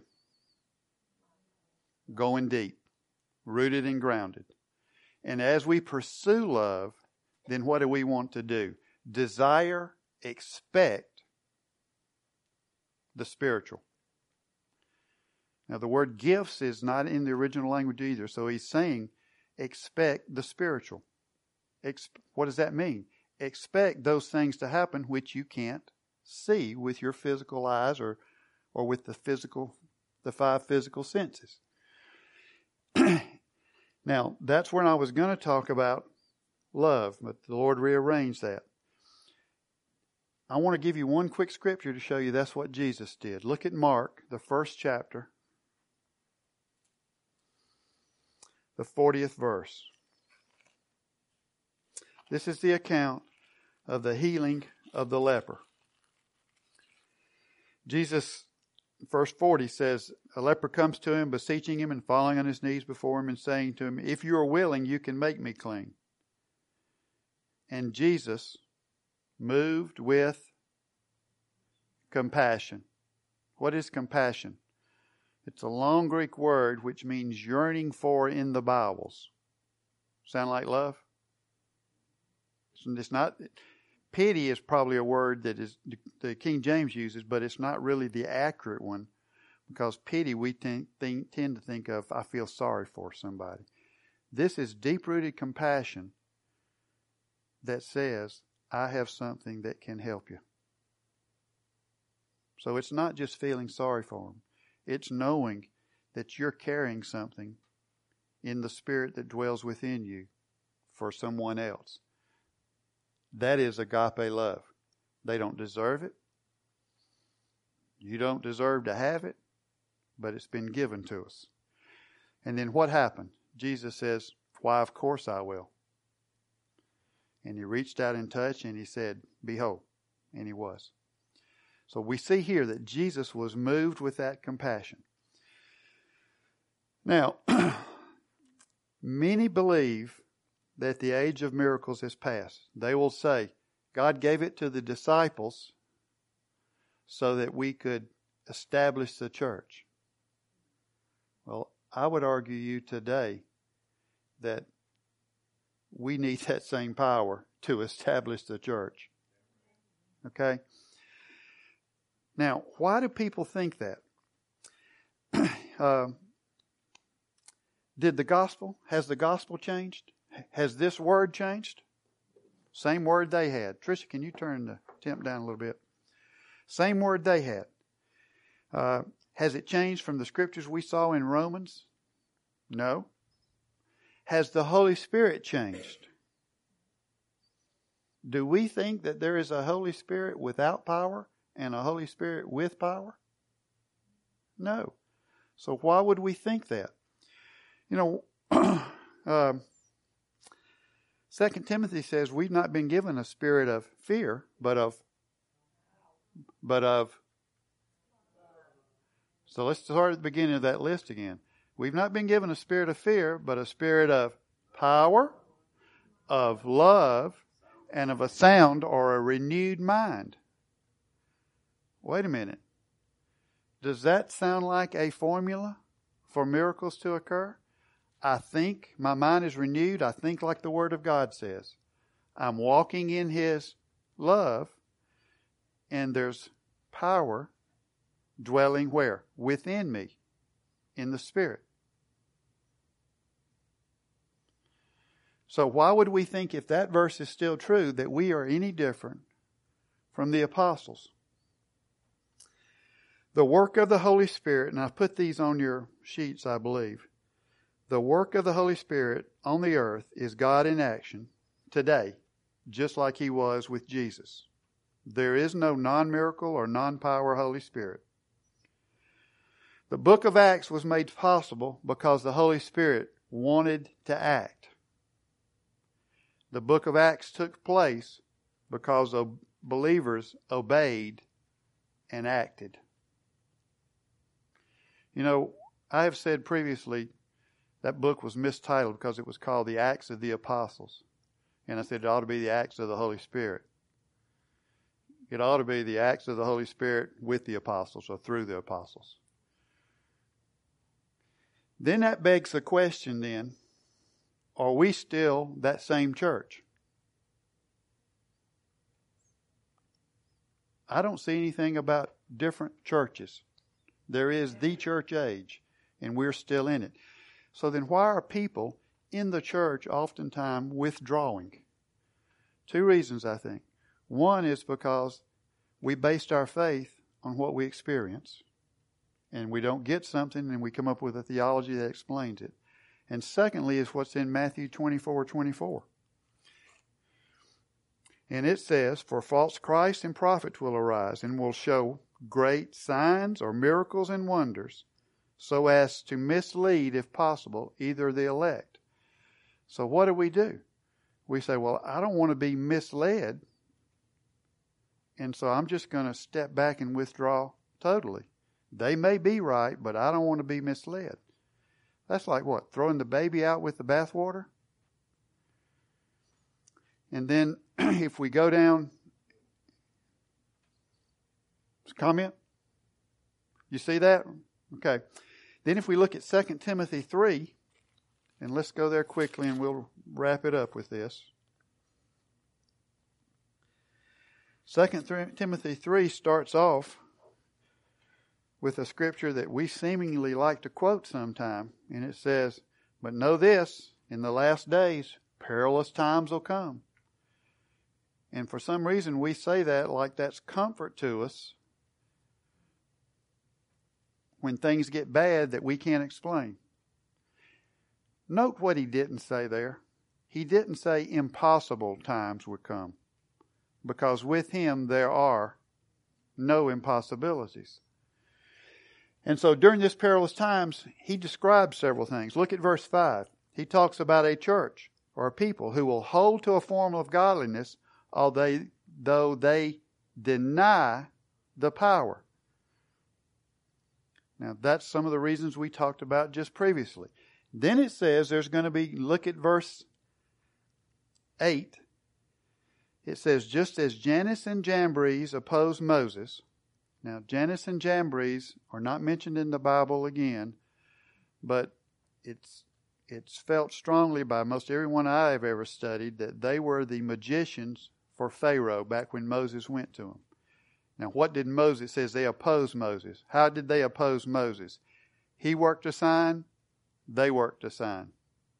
Going deep, rooted and grounded. And as we pursue love, then what do we want to do? Desire, expect the spiritual. Now the word gifts is not in the original language either, so he's saying expect the spiritual. What does that mean? Expect those things to happen which you can't see with your physical eyes or with the five physical senses. Now, that's when I was going to talk about love, but the Lord rearranged that. I want to give you one quick scripture to show you that's what Jesus did. Look at Mark, the 1st chapter, the 40th verse. This is the account of the healing of the leper. Jesus, verse 40 says, a leper comes to him, beseeching him and falling on his knees before him and saying to him, if you are willing, you can make me clean. And Jesus, moved with compassion. What is compassion? It's a long Greek word which means yearning for in the bowels. Sound like love? It's not. Pity is probably a word that is the King James uses, but it's not really the accurate one, because pity we tend to think of, I feel sorry for somebody. This is deep-rooted compassion that says, I have something that can help you. So it's not just feeling sorry for them. It's knowing that you're carrying something in the spirit that dwells within you for someone else. That is agape love. They don't deserve it. You don't deserve to have it, but it's been given to us. And then what happened? Jesus says, why, of course I will. And he reached out and touched and he said, behold. And he was. So we see here that Jesus was moved with that compassion. Now, many believe that the age of miracles has passed. They will say, God gave it to the disciples so that we could establish the church. Well, I would argue you today that we need that same power to establish the church. Okay? Now, why do people think that? Has the gospel changed? Has this word changed? Same word they had. Tricia, can you turn the temp down a little bit? Same word they had. Has it changed from the scriptures we saw in Romans? No. Has the Holy Spirit changed? Do we think that there is a Holy Spirit without power and a Holy Spirit with power? No. So why would we think that? You know, 2 Timothy says we've not been given a spirit of fear, but of. So let's start at the beginning of that list again. We've not been given a spirit of fear, but a spirit of power, of love, and of a sound or a renewed mind. Wait a minute. Does that sound like a formula for miracles to occur? I think my mind is renewed. I think like the Word of God says. I'm walking in His love, and there's power dwelling where? Within me, in the Spirit. So why would we think, if that verse is still true, that we are any different from the apostles? The work of the Holy Spirit, and I've put these on your sheets, I believe. The work of the Holy Spirit on the earth is God in action today, just like He was with Jesus. There is no non-miracle or non-power Holy Spirit. The book of Acts was made possible because the Holy Spirit wanted to act. The book of Acts took place because believers obeyed and acted. You know, I have said previously that book was mistitled because it was called the Acts of the Apostles. And I said it ought to be the Acts of the Holy Spirit. It ought to be the Acts of the Holy Spirit with the apostles or through the apostles. Then that begs the question then, are we still that same church? I don't see anything about different churches. There is the church age, and we're still in it. So then why are people in the church oftentimes withdrawing? Two reasons, I think. One is because we based our faith on what we experience, and we don't get something and we come up with a theology that explains it. And secondly is what's in Matthew 24:24. And it says, "For false Christs and prophets will arise and will show great signs or miracles and wonders, so as to mislead, if possible, either the elect." So what do? We say, well, I don't want to be misled, and so I'm just going to step back and withdraw totally. They may be right, but I don't want to be misled. That's like what? Throwing the baby out with the bathwater? And then if we go down, comment? You see that? Okay. Then if we look at 2 Timothy 3, and let's go there quickly and we'll wrap it up with this. 2 Timothy 3 starts off with a scripture that we seemingly like to quote sometime. And it says, "But know this, in the last days, perilous times will come." And for some reason we say that like that's comfort to us when things get bad that we can't explain. Note what he didn't say there. He didn't say impossible times would come, because with Him there are no impossibilities. And so during this perilous times, he describes several things. Look at verse 5. He talks about a church or a people who will hold to a form of godliness, though they deny the power. Now, that's some of the reasons we talked about just previously. Then it says there's going to be, look at verse 8. It says, "Just as Jannes and Jambres opposed Moses." Now, Jannes and Jambres are not mentioned in the Bible again, but it's felt strongly by most everyone I've ever studied that they were the magicians for Pharaoh back when Moses went to him. Now, what did Moses, says they opposed Moses. How did they oppose Moses? He worked a sign, they worked a sign.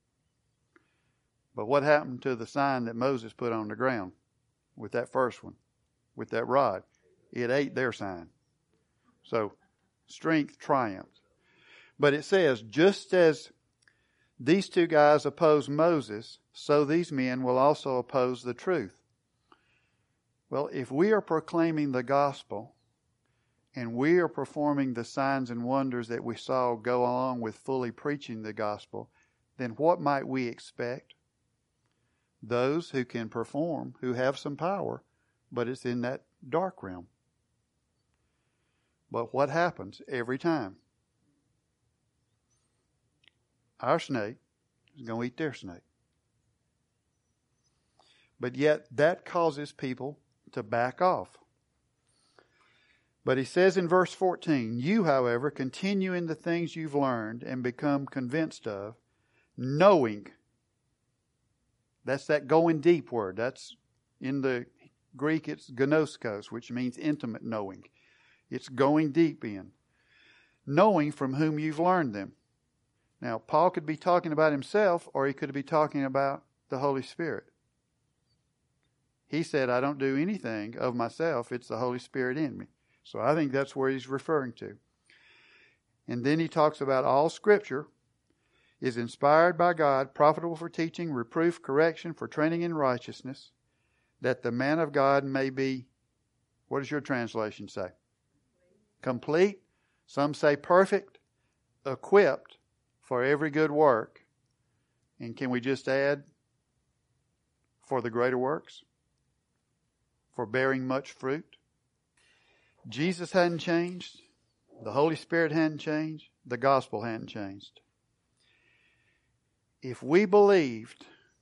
But what happened to the sign that Moses put on the ground with that first one, with that rod? It ate their sign. So, strength triumphed. But it says, just as these two guys opposed Moses, so these men will also oppose the truth. Well, if we are proclaiming the gospel and we are performing the signs and wonders that we saw go along with fully preaching the gospel, then what might we expect? Those who can perform, who have some power, but it's in that dark realm. But what happens every time? Our snake is going to eat their snake. But yet that causes people to back off. But he says in verse 14, you, however, continue in the things you've learned and become convinced of, knowing. That's that going deep word. That's in the Greek, it's gnoskos, which means intimate knowing. It's going deep in. Knowing from whom you've learned them. Now, Paul could be talking about himself, or he could be talking about the Holy Spirit. He said, I don't do anything of myself. It's the Holy Spirit in me. So I think that's where he's referring to. And then he talks about all Scripture is inspired by God, profitable for teaching, reproof, correction, for training in righteousness, that the man of God may be, what does your translation say? Complete. Some say perfect, equipped for every good work. And can we just add, for the greater works? For bearing much fruit. Jesus hadn't changed. The Holy Spirit hadn't changed. The gospel hadn't changed. If we believed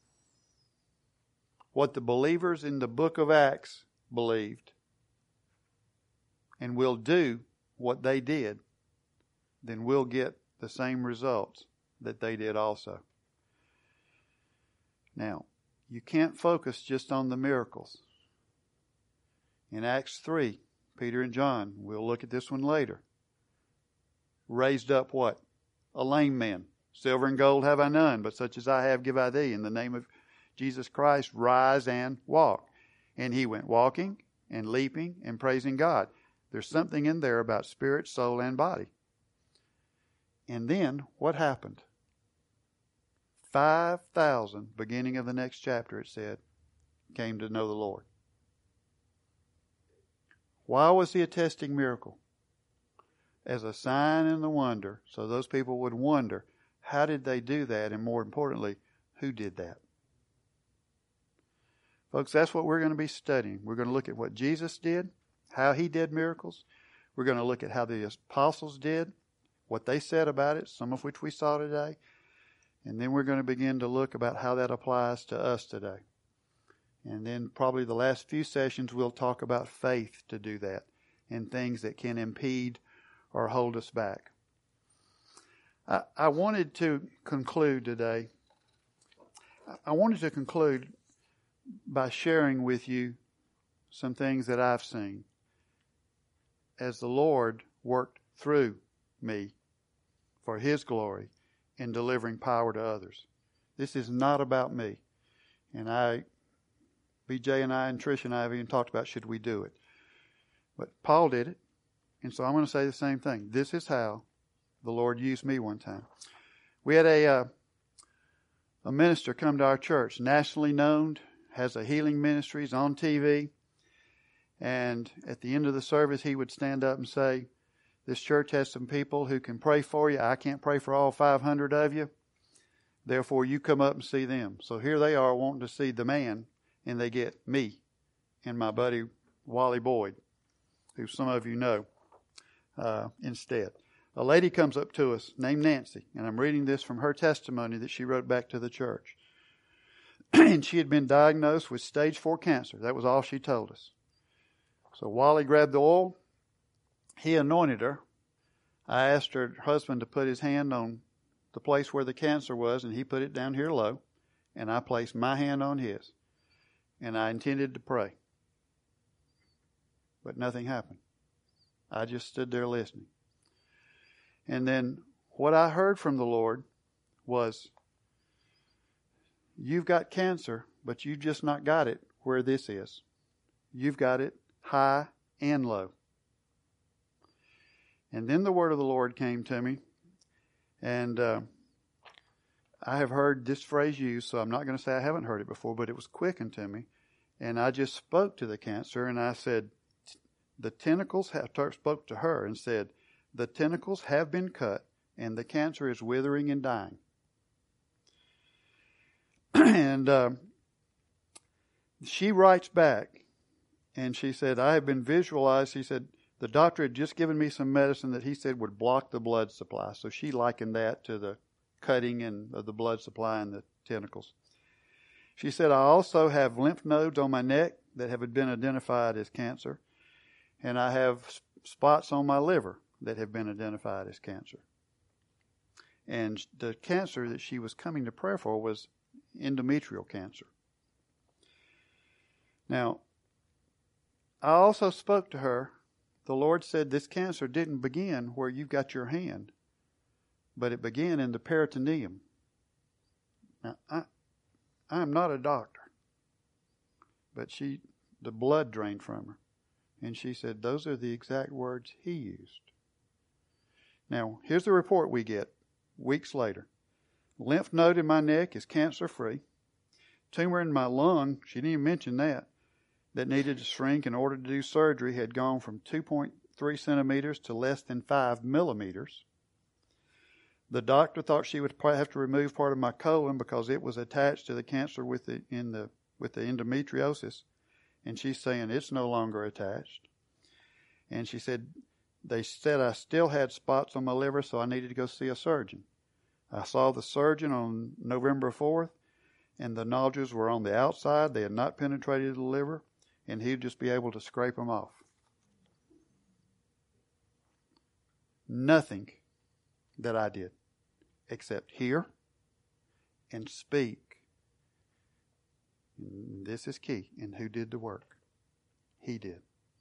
what the believers in the book of Acts believed, and will do what they did, then we'll get the same results that they did also. Now, you can't focus just on the miracles. In Acts 3, Peter and John, we'll look at this one later, raised up what? A lame man. Silver and gold have I none, but such as I have give I thee. In the name of Jesus Christ, rise and walk. And he went walking and leaping and praising God. There's something in there about spirit, soul, and body. And then what happened? 5,000, beginning of the next chapter, it said, came to know the Lord. Why was he attesting miracle? As a sign and a wonder, so those people would wonder, how did they do that? And more importantly, who did that? Folks, that's what we're going to be studying. We're going to look at what Jesus did, how he did miracles. We're going to look at how the apostles did, what they said about it, some of which we saw today. And then we're going to begin to look about how that applies to us today. And then probably the last few sessions we'll talk about faith to do that and things that can impede or hold us back. I wanted to conclude today. I wanted to conclude by sharing with you some things that I've seen as the Lord worked through me for His glory in delivering power to others. This is not about me. And BJ and I and Trish and I have even talked about should we do it. But Paul did it. And so I'm going to say the same thing. This is how the Lord used me one time. We had a minister come to our church, nationally known, has a healing ministry, is on TV. And at the end of the service, he would stand up and say, this church has some people who can pray for you. I can't pray for all 500 of you. Therefore, you come up and see them. So here they are wanting to see the man, and they get me and my buddy Wally Boyd, who some of you know, instead. A lady comes up to us named Nancy, and I'm reading this from her testimony that she wrote back to the church. And she had been diagnosed with stage 4 cancer. That was all she told us. So Wally grabbed the oil. He anointed her. I asked her husband to put his hand on the place where the cancer was, and he put it down here low, and I placed my hand on his, and I intended to pray. But nothing happened. I just stood there listening. And then what I heard from the Lord was, you've got cancer, but you've just not got it where this is. You've got it high and low. And then the word of the Lord came to me, and I have heard this phrase used, so I'm not going to say I haven't heard it before, but it was quickened to me. And I just spoke to the cancer, and I said, spoke to her and said, the tentacles have been cut, and the cancer is withering and dying. And she writes back, and she said, I have been visualized. She said, the doctor had just given me some medicine that he said would block the blood supply. So she likened that to the cutting of the blood supply in the tentacles. She said, I also have lymph nodes on my neck that have been identified as cancer. And I have spots on my liver that have been identified as cancer. And the cancer that she was coming to prayer for was endometrial cancer. Now, I also spoke to her. The Lord said this cancer didn't begin where you've got your hand, but it began in the peritoneum. Now, I am not a doctor, but the blood drained from her. And she said, those are the exact words he used. Now, here's the report we get weeks later. Lymph node in my neck is cancer-free. Tumor in my lung, she didn't even mention that needed to shrink in order to do surgery had gone from 2.3 centimeters to less than 5 millimeters. The doctor thought she would probably have to remove part of my colon because it was attached to the cancer with the endometriosis. And she's saying it's no longer attached. And she said, they said I still had spots on my liver, so I needed to go see a surgeon. I saw the surgeon on November 4th, and the nodules were on the outside. They had not penetrated the liver, and he'd just be able to scrape them off. Nothing that I did except hear and speak. And this is key. And who did the work? He did.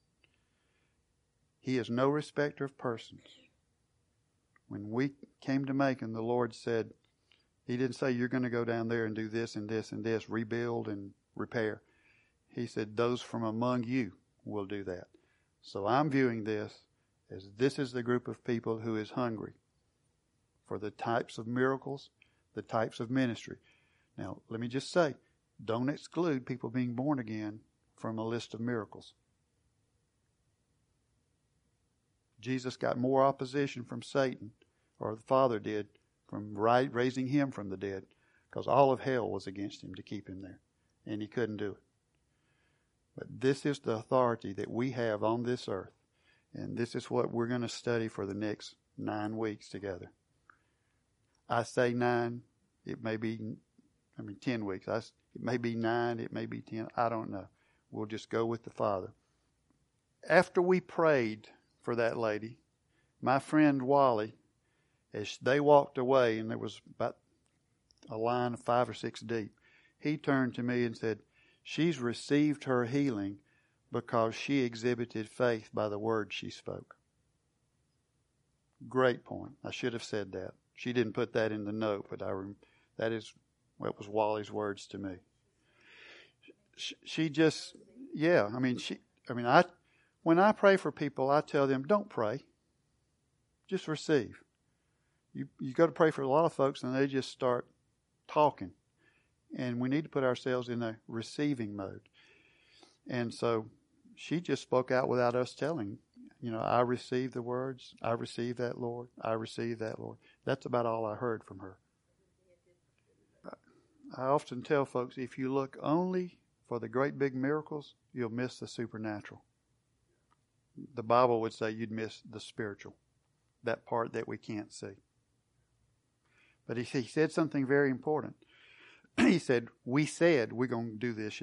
He is no respecter of persons. When we came to Macon, the Lord said, he didn't say you're going to go down there and do this and this and this, rebuild and repair. He said those from among you will do that. So I'm viewing this as this is the group of people who is hungry for the types of miracles, the types of ministry. Now, let me just say, don't exclude people being born again from a list of miracles. Jesus got more opposition from Satan, or the Father did, from raising him from the dead, because all of hell was against him to keep him there, and he couldn't do it. But this is the authority that we have on this earth, and this is what we're going to study for the next 9 weeks together. I say 9, it may be, 10 weeks. It may be 9, it may be 10, I don't know. We'll just go with the Father. After we prayed for that lady, my friend Wally, as they walked away, and there was about a line of 5 or 6 deep, he turned to me and said, she's received her healing because she exhibited faith by the words she spoke. Great point. I should have said that. She didn't put that in the note, but that was Wally's words to me. She just, yeah, when I pray for people, I tell them, don't pray. Just receive. You go to pray for a lot of folks and they just start talking. And we need to put ourselves in a receiving mode. And so she just spoke out without us telling. I received the words. I received that, Lord. I received that, Lord. That's about all I heard from her. I often tell folks, if you look only for the great big miracles, you'll miss the supernatural. The Bible would say you'd miss the spiritual, that part that we can't see. But he said something very important. He said, we said we're going to do this.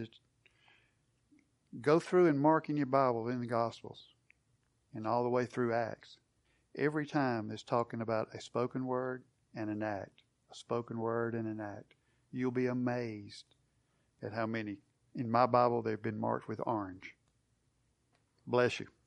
Go through and mark in your Bible in the Gospels and all the way through Acts. Every time it's talking about a spoken word and an act. a spoken word and an act. You'll be amazed at how many. In my Bible, they've been marked with orange. Bless you.